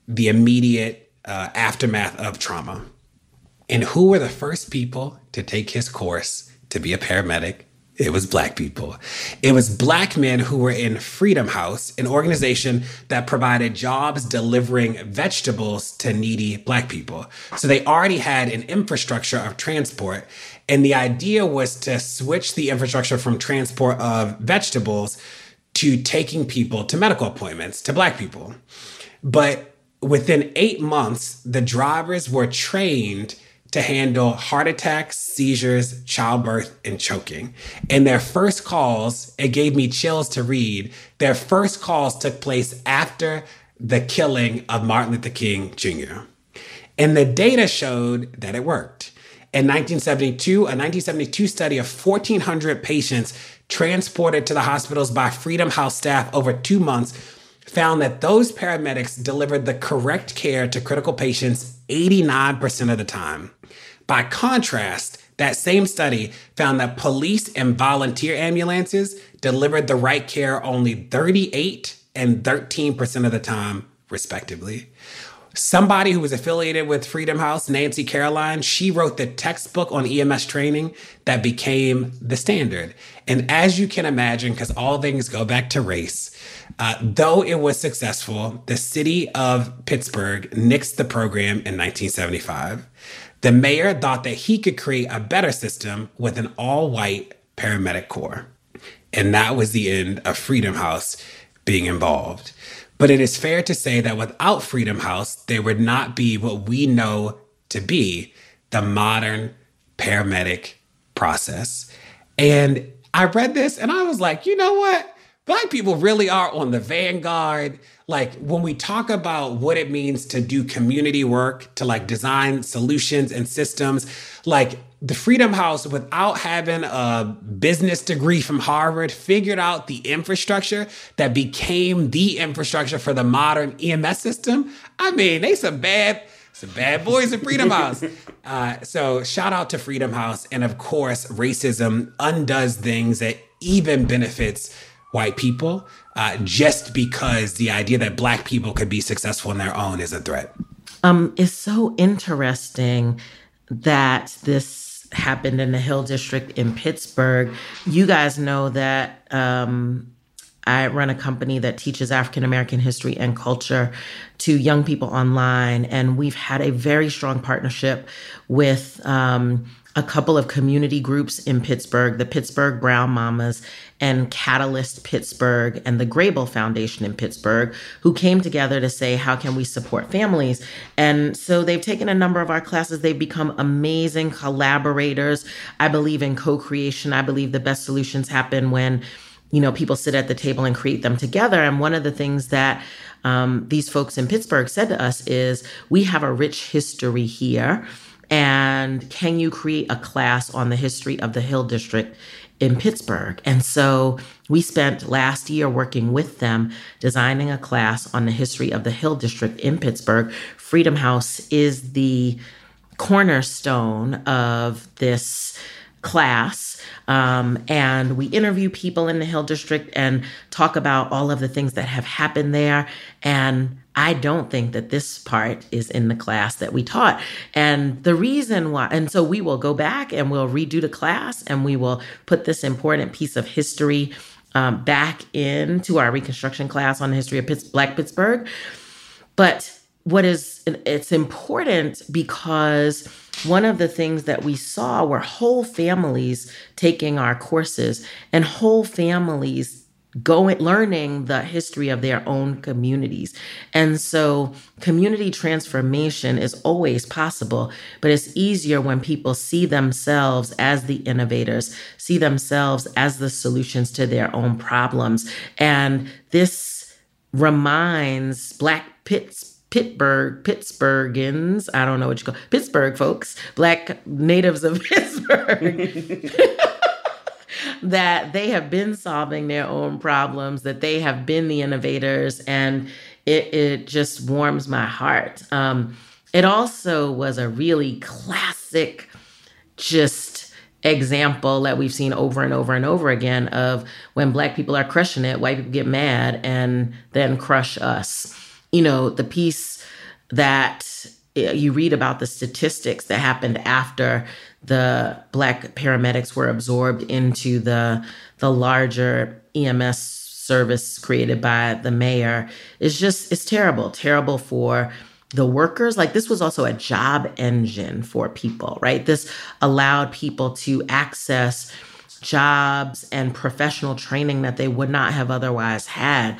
the immediate uh, aftermath of trauma. And who were the first people to take his course to be a paramedic? It was Black people. It was Black men who were in Freedom House, an organization that provided jobs delivering vegetables to needy Black people. So they already had an infrastructure of transport. And the idea was to switch the infrastructure from transport of vegetables to taking people to medical appointments, to Black people. But within eight months, the drivers were trained to handle heart attacks, seizures, childbirth, and choking. And their first calls, it gave me chills to read, their first calls took place after the killing of Martin Luther King Junior And the data showed that it worked. In nineteen seventy-two, a nineteen seventy-two study of fourteen hundred patients transported to the hospitals by Freedom House staff over two months found that those paramedics delivered the correct care to critical patients eighty-nine percent of the time. By contrast, that same study found that police and volunteer ambulances delivered the right care only thirty-eight and thirteen percent of the time, respectively. Somebody who was affiliated with Freedom House, Nancy Caroline, she wrote the textbook on E M S training that became the standard. And as you can imagine, because all things go back to race, uh, though it was successful, the city of Pittsburgh nixed the program in nineteen seventy-five. The mayor thought that he could create a better system with an all-white paramedic corps. And that was the end of Freedom House being involved. But it is fair to say that without Freedom House, there would not be what we know to be the modern paramedic process. And I read this and I was like, you know what? Black people really are on the vanguard. Like when we talk about what it means to do community work, to like design solutions and systems, like the Freedom House, without having a business degree from Harvard, figured out the infrastructure that became the infrastructure for the modern E M S system. I mean, they some bad, some bad boys at Freedom House. Uh, so shout out to Freedom House. And of course, racism undoes things that even benefits white people, uh, just because the idea that Black people could be successful on their own is a threat. Um, it's so interesting that this happened in the Hill District in Pittsburgh. You guys know that um, I run a company that teaches African American history and culture to young people online, and we've had a very strong partnership with um, a couple of community groups in Pittsburgh, the Pittsburgh Brown Mamas and Catalyst Pittsburgh and the Grable Foundation in Pittsburgh, who came together to say, how can we support families? And so they've taken a number of our classes. They've become amazing collaborators. I believe in co-creation. I believe the best solutions happen when, you know, people sit at the table and create them together. And one of the things that um, these folks in Pittsburgh said to us is, we have a rich history here. And can you create a class on the history of the Hill District in Pittsburgh? And so we spent last year working with them, designing a class on the history of the Hill District in Pittsburgh. Freedom House is the cornerstone of this class. Um, and we interview people in the Hill District and talk about all of the things that have happened there. And I don't think that this part is in the class that we taught. And the reason why, and so we will go back and we'll redo the class and we will put this important piece of history um, back into our Reconstruction class on the history of Pitts, Black Pittsburgh. But what is, it's important because one of the things that we saw were whole families taking our courses and whole families going, learning the history of their own communities. And so community transformation is always possible, but it's easier when people see themselves as the innovators, see themselves as the solutions to their own problems. And this reminds Black Pitts Pittsburgh, Pittsburghans, I don't know what you call Pittsburgh folks, Black natives of Pittsburgh, that they have been solving their own problems, that they have been the innovators, and it, it just warms my heart. Um, it also was a really classic, just example that we've seen over and over and over again of when Black people are crushing it, white people get mad and then crush us. You know, the piece that you read about the statistics that happened after the Black paramedics were absorbed into the, the larger E M S service created by the mayor. It's just, it's terrible, terrible for the workers. Like, this was also a job engine for people, right? This allowed people to access jobs and professional training that they would not have otherwise had.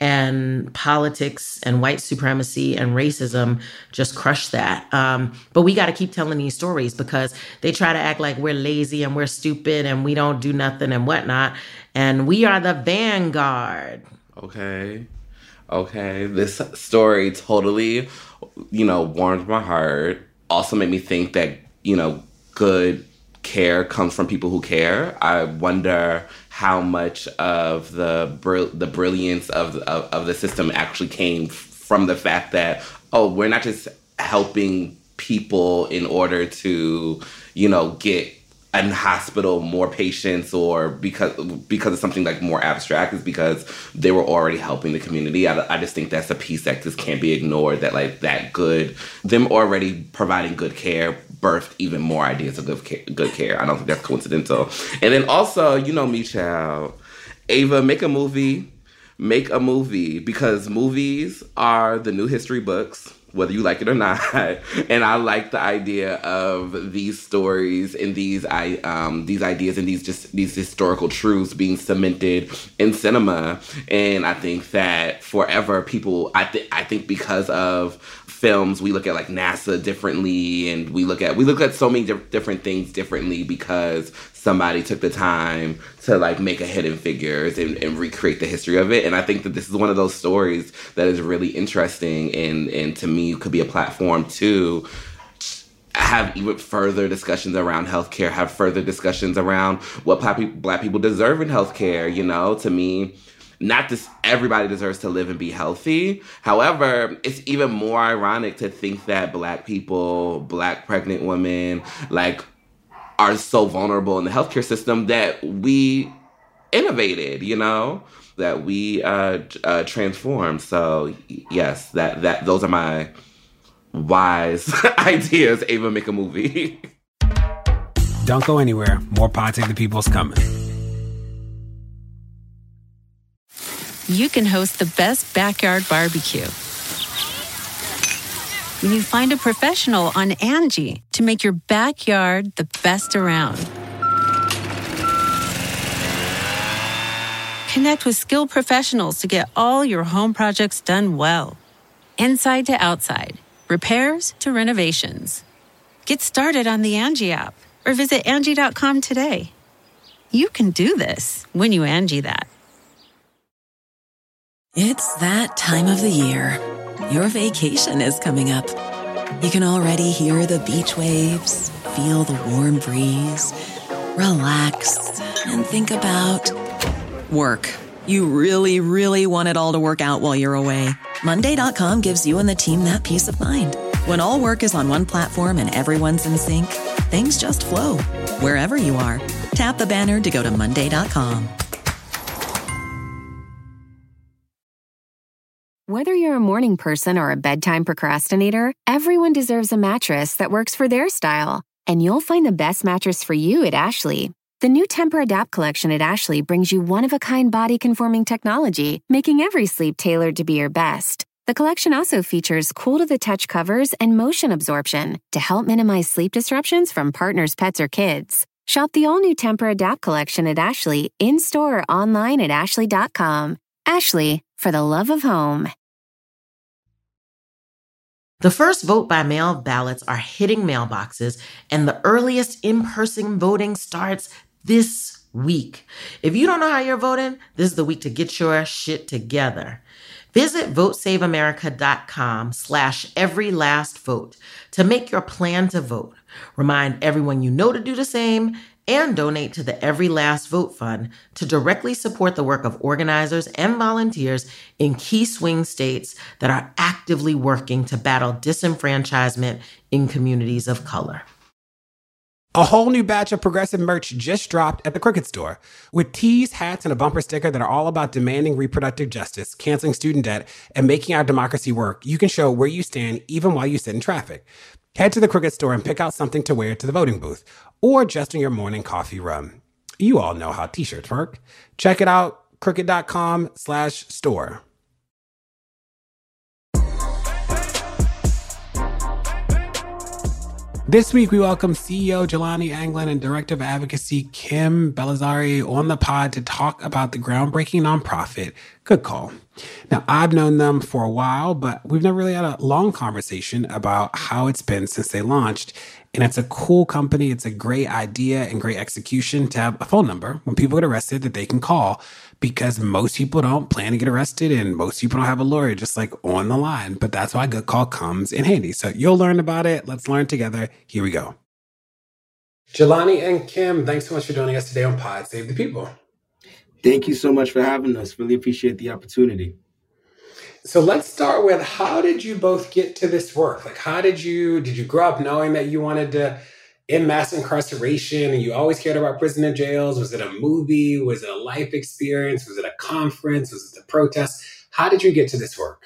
And politics and white supremacy and racism just crushed that. Um, but we got to keep telling these stories because they try to act like we're lazy and we're stupid and we don't do nothing and whatnot. And we are the vanguard. Okay. Okay. This story totally, you know, warmed my heart. Also made me think that, you know, good care comes from people who care. I wonder how much of the br- the brilliance of, of of the system actually came from the fact that, oh, we're not just helping people in order to, you know, get in hospital more patients or because because of something like more abstract. Is because they were already helping the community. I, I just think that's a piece that just can't be ignored, that like that good, them already providing good care birthed even more ideas of good care, good care. I don't think that's coincidental. And then also, you know me, child, Ava, make a movie, make a movie, because movies are the new history books, whether you like it or not. And I like the idea of these stories and these I um these ideas and these just these historical truths being cemented in cinema. And I think that forever people, I think I think because of films, we look at like NASA differently, and we look at we look at so many di- different things differently because somebody took the time to like make a Hidden Figures and, and recreate the history of it. And I think that this is one of those stories that is really interesting, and and to me could be a platform to have even further discussions around healthcare, have further discussions around what Black people deserve in healthcare. You know, to me, not just everybody deserves to live and be healthy. However, it's even more ironic to think that Black people, Black pregnant women, like, are so vulnerable in the healthcare system that we innovated, you know, that we uh, uh, transformed. So yes, that that those are my wise ideas. Ava, make a movie. Don't go anywhere. More Pod Save the People's coming. You can host the best backyard barbecue when you find a professional on Angie to make your backyard the best around. Connect with skilled professionals to get all your home projects done well. Inside to outside, repairs to renovations. Get started on the Angie app or visit Angie dot com today. You can do this when you Angie that. It's that time of the year. Your vacation is coming up. You can already hear the beach waves, feel the warm breeze, relax, and think about work. You really, really want it all to work out while you're away. Monday dot com gives you and the team that peace of mind. When all work is on one platform and everyone's in sync, things just flow. Wherever you are, tap the banner to go to Monday dot com. Whether you're a morning person or a bedtime procrastinator, everyone deserves a mattress that works for their style. And you'll find the best mattress for you at Ashley. The new Tempur-Adapt collection at Ashley brings you one-of-a-kind body-conforming technology, making every sleep tailored to be your best. The collection also features cool-to-the-touch covers and motion absorption to help minimize sleep disruptions from partners, pets, or kids. Shop the all-new Tempur-Adapt collection at Ashley, in-store or online at ashley dot com. Ashley, for the love of home. The first vote by mail ballots are hitting mailboxes, and the earliest in-person voting starts this week. If you don't know how you're voting, this is the week to get your shit together. Visit votesaveamerica.com slash every last vote to make your plan to vote. Remind everyone you know to do the same, and donate to the Every Last Vote Fund to directly support the work of organizers and volunteers in key swing states that are actively working to battle disenfranchisement in communities of color. A whole new batch of progressive merch just dropped at the Crooked Store. With tees, hats, and a bumper sticker that are all about demanding reproductive justice, canceling student debt, and making our democracy work, you can show where you stand even while you sit in traffic. Head to the Crooked Store and pick out something to wear to the voting booth, or just on your morning coffee run. You all know how t-shirts work. Check it out, crooked.com slash store. This week, we welcome C E O Jelani Anglin and Director of Advocacy Kim Bellisario on the pod to talk about the groundbreaking nonprofit Good Call. Now, I've known them for a while, but we've never really had a long conversation about how it's been since they launched. And it's a cool company. It's a great idea and great execution to have a phone number when people get arrested that they can call, because most people don't plan to get arrested and most people don't have a lawyer just like on the line. But that's why Good Call comes in handy. So you'll learn about it. Let's learn together. Here we go. Jelani and Kim, thanks so much for joining us today on Pod Save the People. Thank you so much for having us. Really appreciate the opportunity. So let's start with, how did you both get to this work? Like, how did you, did you grow up knowing that you wanted to end mass incarceration and you always cared about prison and jails? Was it a movie? Was it a life experience? Was it a conference? Was it a protest? How did you get to this work?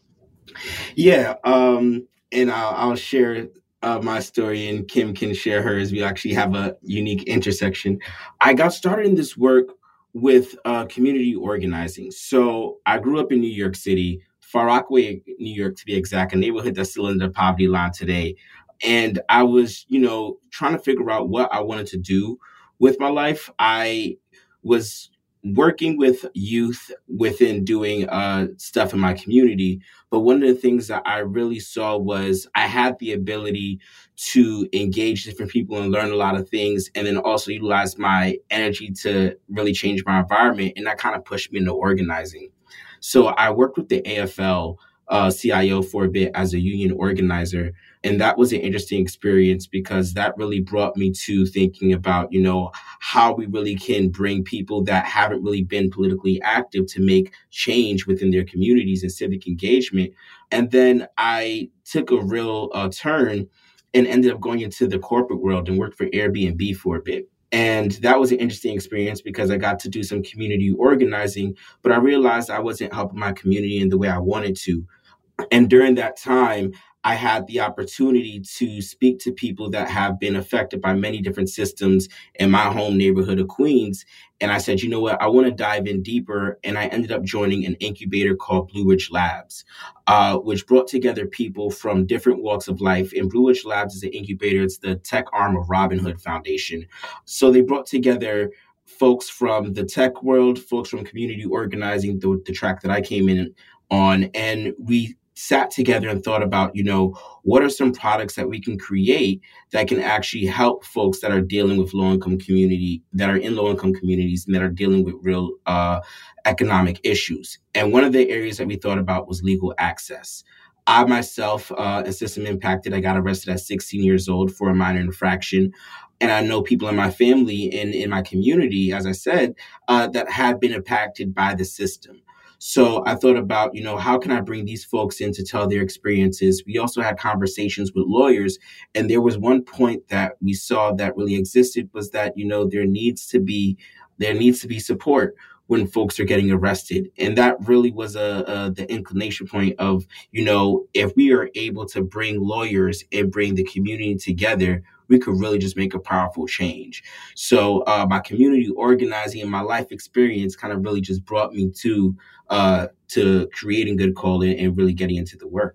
Yeah, um, and I'll, I'll share uh, my story and Kim can share hers. We actually have a unique intersection. I got started in this work with uh, community organizing. So I grew up in New York City, Far Rockaway, New York to be exact, a neighborhood that's still under the poverty line today. And I was, you know, trying to figure out what I wanted to do with my life. I was working with youth within doing uh, stuff in my community. But one of the things that I really saw was I had the ability to engage different people and learn a lot of things, and then also utilize my energy to really change my environment. And that kind of pushed me into organizing. So I worked with the A F L uh, C I O for a bit as a union organizer. And that was an interesting experience because that really brought me to thinking about, you know, how we really can bring people that haven't really been politically active to make change within their communities and civic engagement. And then I took a real uh, turn and ended up going into the corporate world and worked for Airbnb for a bit. And that was an interesting experience because I got to do some community organizing, but I realized I wasn't helping my community in the way I wanted to. And during that time, I had the opportunity to speak to people that have been affected by many different systems in my home neighborhood of Queens. And I said, you know what, I want to dive in deeper. And I ended up joining an incubator called Blue Ridge Labs, uh, which brought together people from different walks of life. And Blue Ridge Labs is an incubator. It's the tech arm of Robin Hood Foundation. So they brought together folks from the tech world, folks from community organizing, the, the track that I came in on, and we sat together and thought about, you know, what are some products that we can create that can actually help folks that are dealing with low-income community, that are in low-income communities and that are dealing with real uh, economic issues. And one of the areas that we thought about was legal access. I myself, uh, a system impacted, I got arrested at sixteen years old for a minor infraction. And I know people in my family and in my community, as I said, uh, that have been impacted by the system. So I thought about, you know, how can I bring these folks in to tell their experiences? We also had conversations with lawyers. And there was one point that we saw that really existed was that, you know, there needs to be there needs to be support when folks are getting arrested. And that really was a, a the inclination point of, you know, if we are able to bring lawyers and bring the community together, we could really just make a powerful change. So uh, my community organizing and my life experience kind of really just brought me to uh, to creating Good Call and really getting into the work.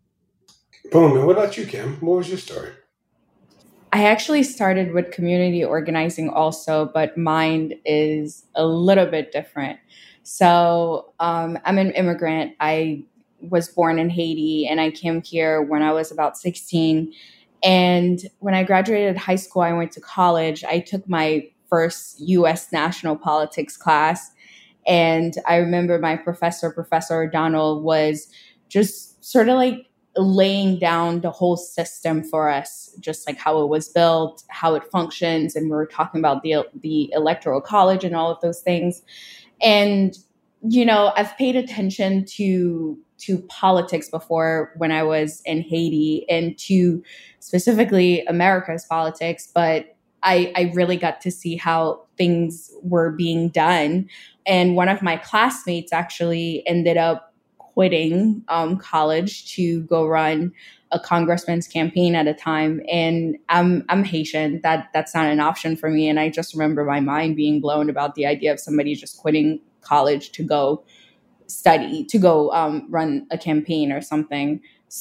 Boom. And what about you, Kim? What was your story? I actually started with community organizing also, but mine is a little bit different. So um, I'm an immigrant. I was born in Haiti and I came here when I was about sixteen. And when I graduated high school, I went to college. I took my first U S national politics class. And I remember my professor, Professor O'Donnell, was just sort of like laying down the whole system for us, just like how it was built, how it functions. And we were talking about the the electoral college and all of those things. And, you know, I've paid attention to to politics before when I was in Haiti and to specifically America's politics, but I, I really got to see how things were being done. And one of my classmates actually ended up quitting um, college to go run a congressman's campaign at a time. And I'm I'm Haitian. That that's not an option for me. And I just remember my mind being blown about the idea of somebody just quitting college to go study, to go um, run a campaign or something.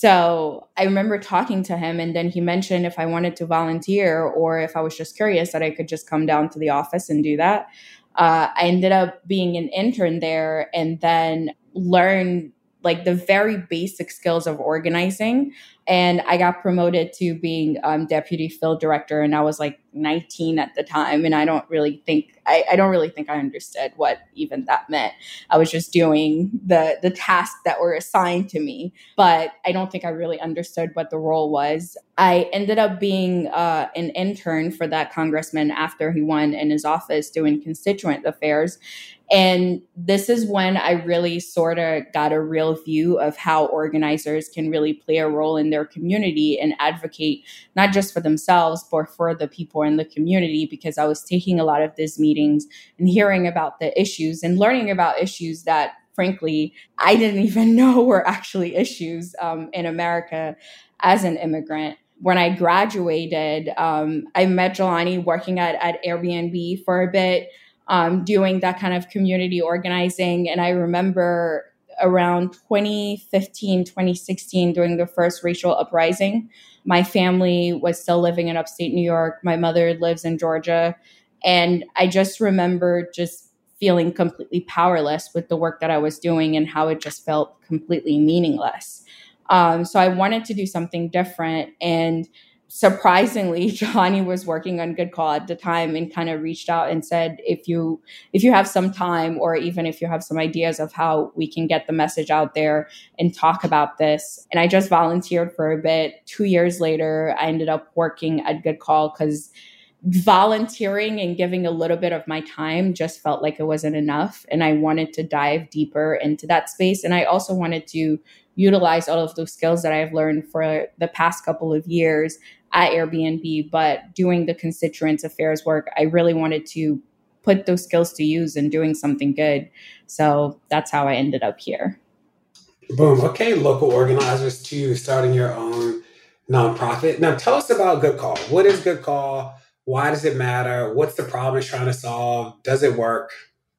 So I remember talking to him, and then he mentioned if I wanted to volunteer or if I was just curious that I could just come down to the office and do that. Uh, I ended up being an intern there and then learned like the very basic skills of organizing. And I got promoted to being um, deputy field director, and I was like nineteen at the time. And I don't really think I, I don't really think I understood what even that meant. I was just doing the the tasks that were assigned to me, but I don't think I really understood what the role was. I ended up being uh, an intern for that congressman after he won in his office doing constituent affairs. And this is when I really sort of got a real view of how organizers can really play a role in their community and advocate not just for themselves, but for the people in the community, because I was taking a lot of these meetings and hearing about the issues and learning about issues that, frankly, I didn't even know were actually issues um, in America as an immigrant. When I graduated, um, I met Jelani working at, at Airbnb for a bit. Um, doing that kind of community organizing. And I remember around twenty fifteen, twenty sixteen, during the first racial uprising, my family was still living in upstate New York. My mother lives in Georgia. And I just remember just feeling completely powerless with the work that I was doing and how it just felt completely meaningless. Um, so I wanted to do something different. And surprisingly, Jelani was working on Good Call at the time and kind of reached out and said, if you if you have some time, or even if you have some ideas of how we can get the message out there and talk about this. And I just volunteered for a bit. Two years later, I ended up working at Good Call because volunteering and giving a little bit of my time just felt like it wasn't enough. And I wanted to dive deeper into that space. And I also wanted to utilize all of those skills that I've learned for the past couple of years at Airbnb, but doing the constituent affairs work, I really wanted to put those skills to use and doing something good. So that's how I ended up here. Boom. Okay, local organizers to starting your own nonprofit. Now tell us about Good Call. What is Good Call? Why does it matter? What's the problem it's trying to solve? Does it work?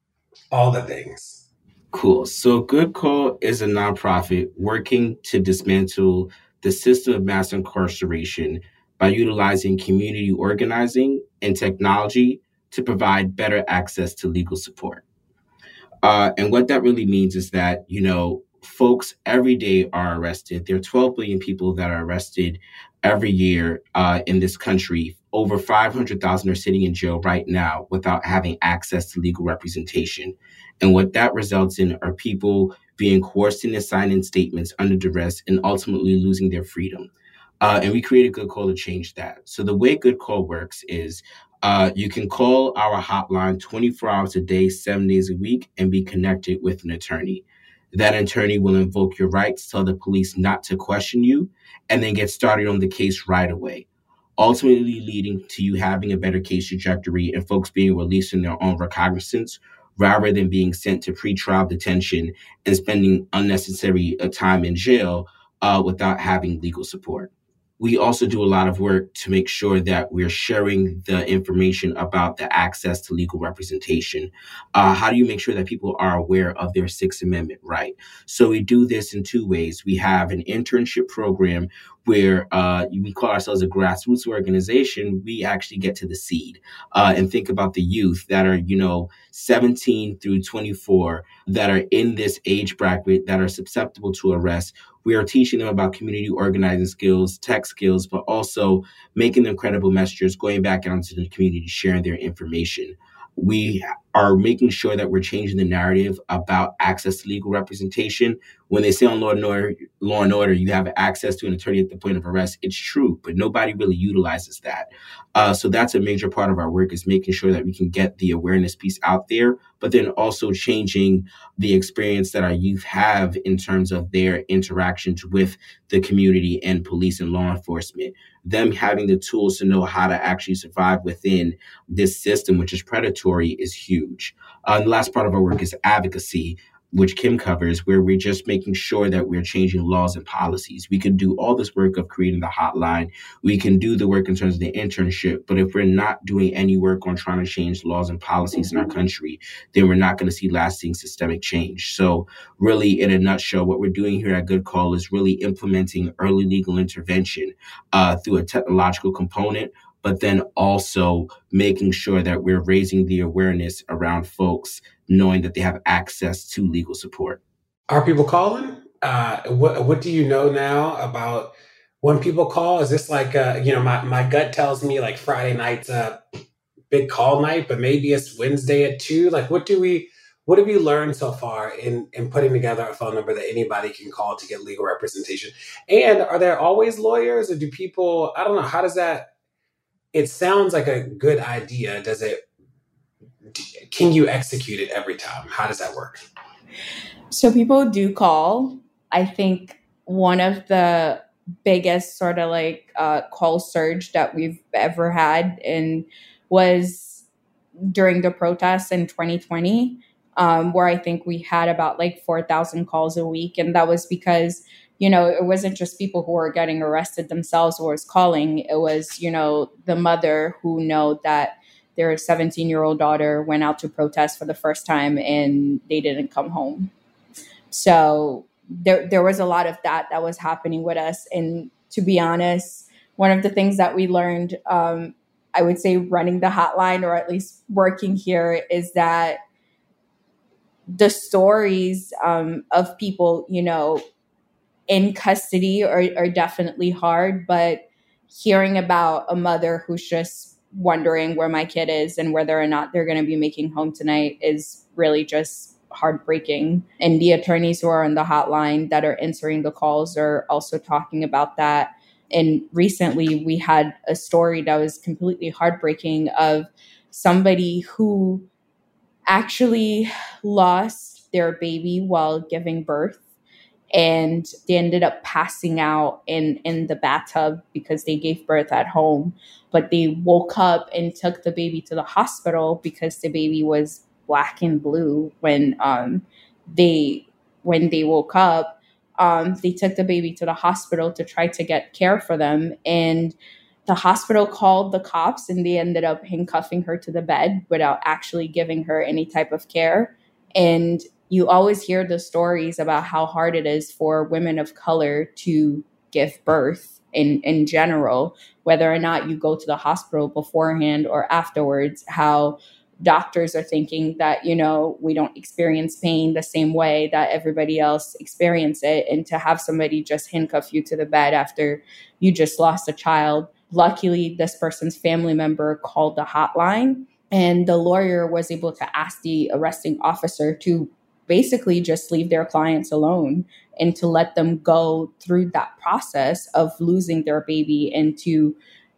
All the things. Cool. So Good Call is a nonprofit working to dismantle the system of mass incarceration by utilizing community organizing and technology to provide better access to legal support. Uh, and what that really means is that, you know, folks every day are arrested. There are twelve billion people that are arrested every year uh, in this country. Over five hundred thousand are sitting in jail right now without having access to legal representation. And what that results in are people being coerced into signing statements under duress and ultimately losing their freedom. Uh, and we created Good Call to change that. So the way Good Call works is uh, you can call our hotline twenty-four hours a day, seven days a week, and be connected with an attorney. That attorney will invoke your rights, tell the police not to question you, and then get started on the case right away, ultimately leading to you having a better case trajectory and folks being released in their own recognizance rather than being sent to pretrial detention and spending unnecessary uh, time in jail uh, without having legal support. We also do a lot of work to make sure that we're sharing the information about the access to legal representation. Uh, how do you make sure that people are aware of their Sixth Amendment right? So we do this in two ways. We have an internship program where uh, we call ourselves a grassroots organization. We actually get to the seed uh, and think about the youth that are, you know, seventeen through twenty-four that are in this age bracket that are susceptible to arrest. We are teaching them about community organizing skills, tech skills, but also making them credible messengers, going back out into the community, sharing their information. We are making sure that we're changing the narrative about access to legal representation. When they say on Law and Order, Law and Order, you have access to an attorney at the point of arrest, it's true, but nobody really utilizes that. Uh, so that's a major part of our work, is making sure that we can get the awareness piece out there, but then also changing the experience that our youth have in terms of their interactions with the community and police and law enforcement. Them having the tools to know how to actually survive within this system, which is predatory, is huge. Uh, and the last part of our work is advocacy, which Kim covers, where we're just making sure that we're changing laws and policies. We can do all this work of creating the hotline. We can do the work in terms of the internship. But if we're not doing any work on trying to change laws and policies in our country, then we're not going to see lasting systemic change. So really, in a nutshell, what we're doing here at Good Call is really implementing early legal intervention uh, through a technological component, but then also making sure that we're raising the awareness around folks knowing that they have access to legal support. Are people calling? Uh, what What do you know now about when people call? Is this like, uh, you know, my, my gut tells me like Friday night's a big call night, but maybe it's Wednesday at two. Like, what do we, what have you learned so far in, in putting together a phone number that anybody can call to get legal representation? And are there always lawyers, or do people, I don't know, how does that, it sounds like a good idea. Does it, can you execute it every time? How does that work? So people do call. I think one of the biggest sort of like uh, call surge that we've ever had and was during the protests in twenty twenty, um, where I think we had about like four thousand calls a week. And that was because, you know, it wasn't just people who were getting arrested themselves who was calling. It was, you know, the mother who know that their seventeen-year-old daughter went out to protest for the first time and they didn't come home. So there there was a lot of that that was happening with us. And to be honest, one of the things that we learned, um, I would say running the hotline, or at least working here, is that the stories um, of people, you know, in custody are, are definitely hard. But hearing about a mother who's just wondering where my kid is and whether or not they're going to be making home tonight is really just heartbreaking. And the attorneys who are on the hotline that are answering the calls are also talking about that. And recently we had a story that was completely heartbreaking of somebody who actually lost their baby while giving birth. And they ended up passing out in, in the bathtub because they gave birth at home. But they woke up and took the baby to the hospital because the baby was black and blue when um, they when they woke up. Um, they took the baby to the hospital to try to get care for them. And the hospital called the cops and they ended up handcuffing her to the bed without actually giving her any type of care. And you always hear the stories about how hard it is for women of color to give birth in, in general, whether or not you go to the hospital beforehand or afterwards, how doctors are thinking that, you know, we don't experience pain the same way that everybody else experience it. And to have somebody just handcuff you to the bed after you just lost a child. Luckily, this person's family member called the hotline and the lawyer was able to ask the arresting officer to basically just leave their clients alone and to let them go through that process of losing their baby and to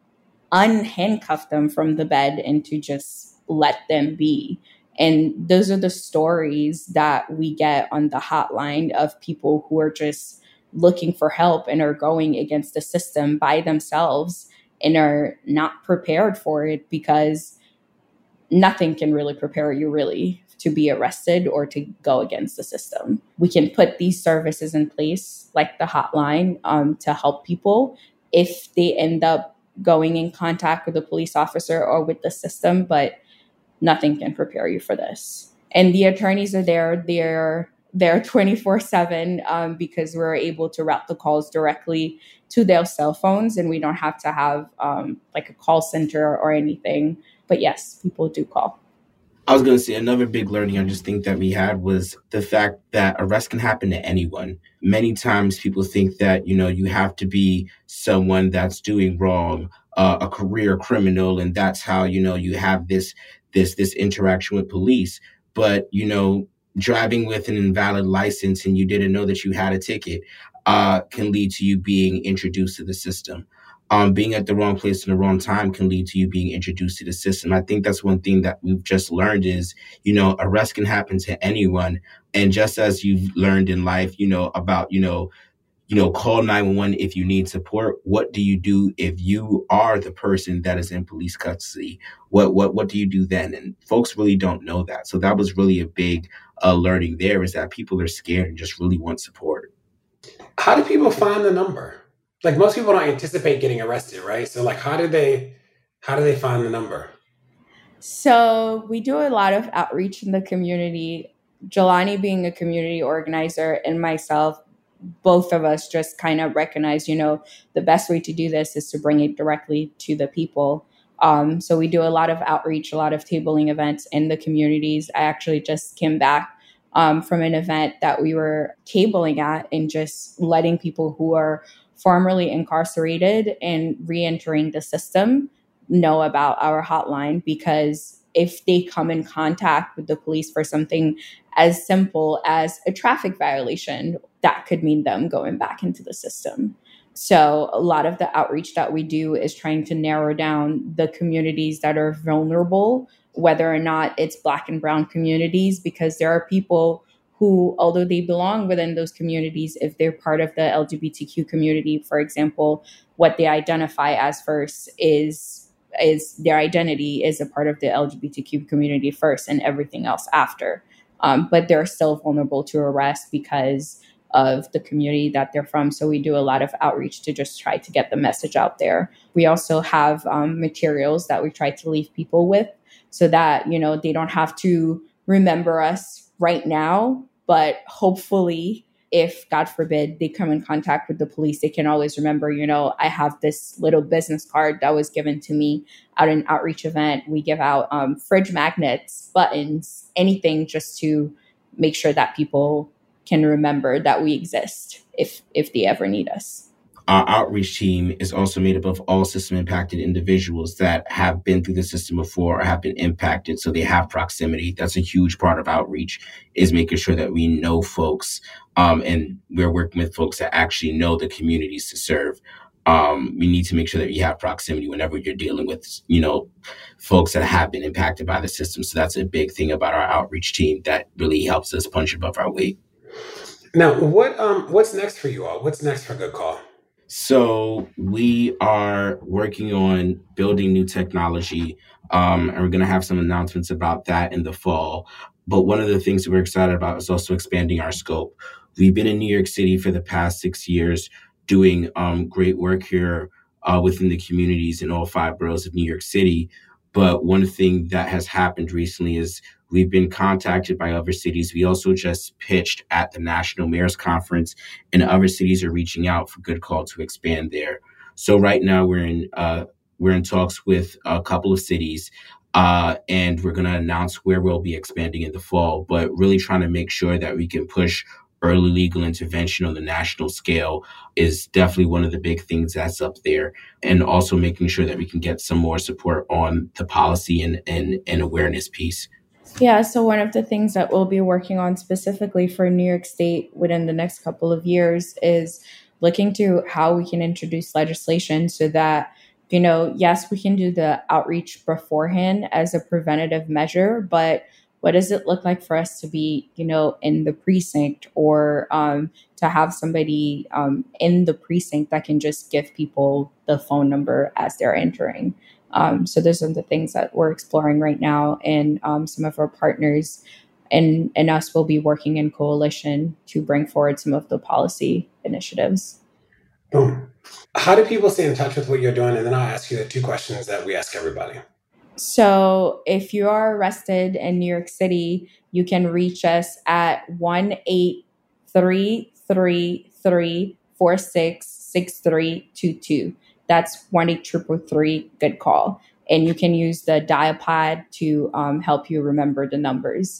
unhandcuff them from the bed and to just let them be. And those are the stories that we get on the hotline of people who are just looking for help and are going against the system by themselves and are not prepared for it, because nothing can really prepare you really to be arrested or to go against the system. We can put these services in place, like the hotline, um, to help people if they end up going in contact with a police officer or with the system, but nothing can prepare you for this. And the attorneys are there. They're there twenty-four seven um, because we're able to route the calls directly to their cell phones and we don't have to have um, like a call center or anything. But yes, people do call. I was going to say another big learning I just think that we had was the fact that arrest can happen to anyone. Many times people think that, you know, you have to be someone that's doing wrong uh, a career criminal, and that's how, you know, you have this this this interaction with police. But, you know, driving with an invalid license and you didn't know that you had a ticket uh, can lead to you being introduced to the system. Um, being at the wrong place in the wrong time can lead to you being introduced to the system. I think that's one thing that we've just learned is, you know, arrest can happen to anyone. And just as you've learned in life, you know, about, you know, you know, call nine one one if you need support. What do you do if you are the person that is in police custody? What what what do you do then? And folks really don't know that. So that was really a big uh, learning there, is that people are scared and just really want support. How do people find the number? Like, most people don't anticipate getting arrested, right? So like, how do they how do they find the number? So we do a lot of outreach in the community. Jelani being a community organizer and myself, both of us just kind of recognize, you know, the best way to do this is to bring it directly to the people. Um, so we do a lot of outreach, a lot of tabling events in the communities. I actually just came back um, from an event that we were tabling at and just letting people who are formerly incarcerated and re-entering the system know about our hotline, because if they come in contact with the police for something as simple as a traffic violation, that could mean them going back into the system. So a lot of the outreach that we do is trying to narrow down the communities that are vulnerable, whether or not it's Black and Brown communities, because there are people who, although they belong within those communities, if they're part of the L G B T Q community, for example, what they identify as first is is their identity is a part of the L G B T Q community first and everything else after. Um, but they're still vulnerable to arrest because of the community that they're from. So we do a lot of outreach to just try to get the message out there. We also have um, materials that we try to leave people with so that, you know, they don't have to remember us right now, but hopefully, if God forbid they come in contact with the police, they can always remember, you know, I have this little business card that was given to me at an outreach event. We give out um, fridge magnets, buttons, anything just to make sure that people can remember that we exist if if they ever need us. Our outreach team is also made up of all system impacted individuals that have been through the system before or have been impacted. So they have proximity. That's a huge part of outreach, is making sure that we know folks um, and we're working with folks that actually know the communities to serve. Um, we need to make sure that you have proximity whenever you're dealing with, you know, folks that have been impacted by the system. So that's a big thing about our outreach team that really helps us punch above our weight. Now, what um what's next for you all? What's next for Good Call? So we are working on building new technology, um, and we're going to have some announcements about that in the fall. But one of the things that we're excited about is also expanding our scope. We've been in New York City for the past six years doing um, great work here uh, within the communities in all five boroughs of New York City. But one thing that has happened recently is we've been contacted by other cities. We also just pitched at the National Mayor's Conference, and other cities are reaching out for Good Call to expand there. So right now we're in uh, we're in talks with a couple of cities, uh, and we're going to announce where we'll be expanding in the fall. But really trying to make sure that we can push early legal intervention on the national scale is definitely one of the big things that's up there. And also making sure that we can get some more support on the policy and and, and awareness piece. Yeah, so one of the things that we'll be working on specifically for New York State within the next couple of years is looking to how we can introduce legislation so that, you know, yes, we can do the outreach beforehand as a preventative measure, but what does it look like for us to be, you know, in the precinct or um, to have somebody um, in the precinct that can just give people the phone number as they're entering? Um, so those are the things that we're exploring right now. And um, some of our partners and, and us will be working in coalition to bring forward some of the policy initiatives. Boom. How do people stay in touch with what you're doing? And then I'll ask you the two questions that we ask everybody. So if you are arrested in New York City, you can reach us at one eight three three three four six six three two two. That's one eight three three three Good Call. And you can use the dial pad to um, help you remember the numbers.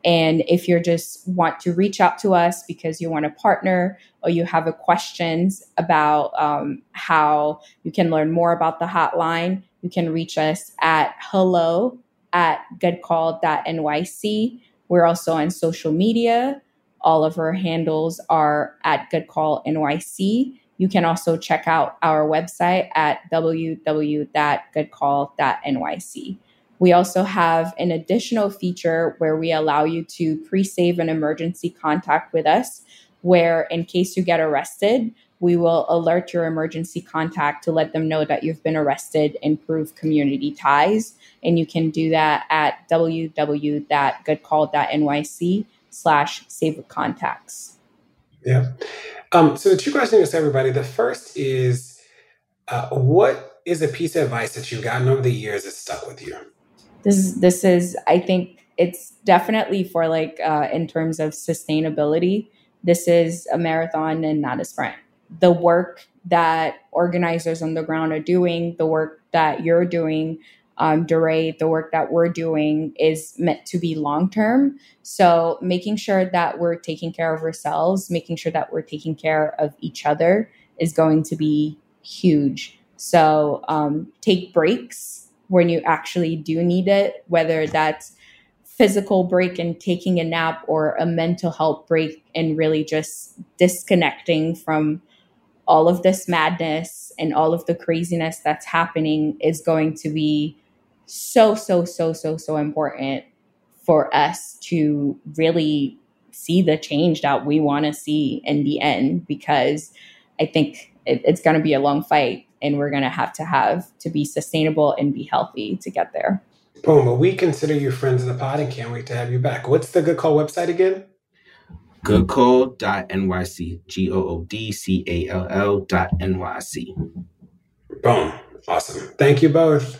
And if you just want to reach out to us because you want to partner or you have a questions about um, how you can learn more about the hotline, you can reach us at hello at goodcall dot N Y C. We're also on social media. All of our handles are at goodcall N Y C. You can also check out our website at w w w dot goodcall dot N Y C. We also have an additional feature where we allow you to pre-save an emergency contact with us, where in case you get arrested, we will alert your emergency contact to let them know that you've been arrested and prove community ties. And you can do that at w w w dot goodcall dot N Y C slash save contacts. Yeah. Um, so the two questions to everybody. The first is, uh, what is a piece of advice that you've gotten over the years that stuck with you? This is, this is, I think it's definitely for like, uh, in terms of sustainability, this is a marathon and not a sprint. The work that organizers on the ground are doing, the work that you're doing, um, DeRay, the work that we're doing is meant to be long-term. So making sure that we're taking care of ourselves, making sure that we're taking care of each other is going to be huge. So um, take breaks when you actually do need it, whether that's physical break and taking a nap or a mental health break and really just disconnecting from all of this madness and all of the craziness that's happening is going to be so, so, so, so, so important for us to really see the change that we want to see in the end, because I think it, it's going to be a long fight. And we're going to have to have to be sustainable and be healthy to get there. Boom. Well, we consider you friends of the pod and can't wait to have you back. What's the Good Call website again? goodcall dot N Y C. G O O D C A L L dot N Y C. Boom. Awesome. Thank you both.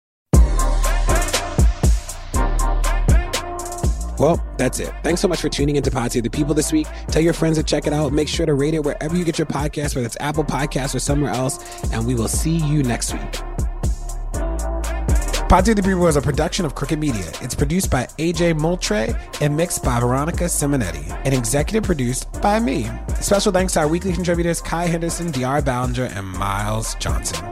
Well, that's it. Thanks so much for tuning into Pod Save the People this week. Tell your friends to check it out. Make sure to rate it wherever you get your podcast, whether it's Apple Podcasts or somewhere else. And we will see you next week. Pod Save the People is a production of Crooked Media. It's produced by A J Moultrie and mixed by Veronica Simonetti and executive produced by me. Special thanks to our weekly contributors, Kai Henderson, D R Ballinger, and Miles Johnson.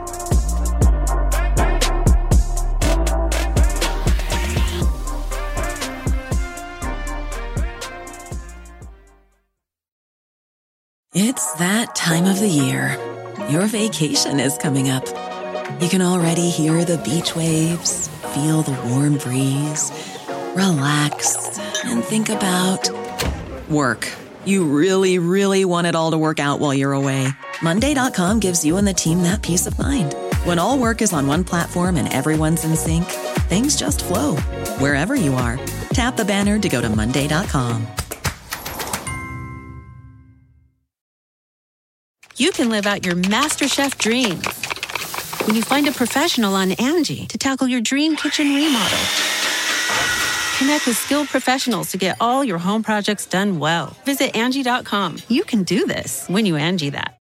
It's that time of the year. Your vacation is coming up. You can already hear the beach waves, feel the warm breeze, relax, and think about work. You really, really want it all to work out while you're away. Monday dot com gives you and the team that peace of mind. When all work is on one platform and everyone's in sync, things just flow. Wherever you are, tap the banner to go to Monday dot com. You can live out your MasterChef dreams when you find a professional on Angie to tackle your dream kitchen remodel. Connect with skilled professionals to get all your home projects done well. Visit Angie dot com. You can do this when you Angie that.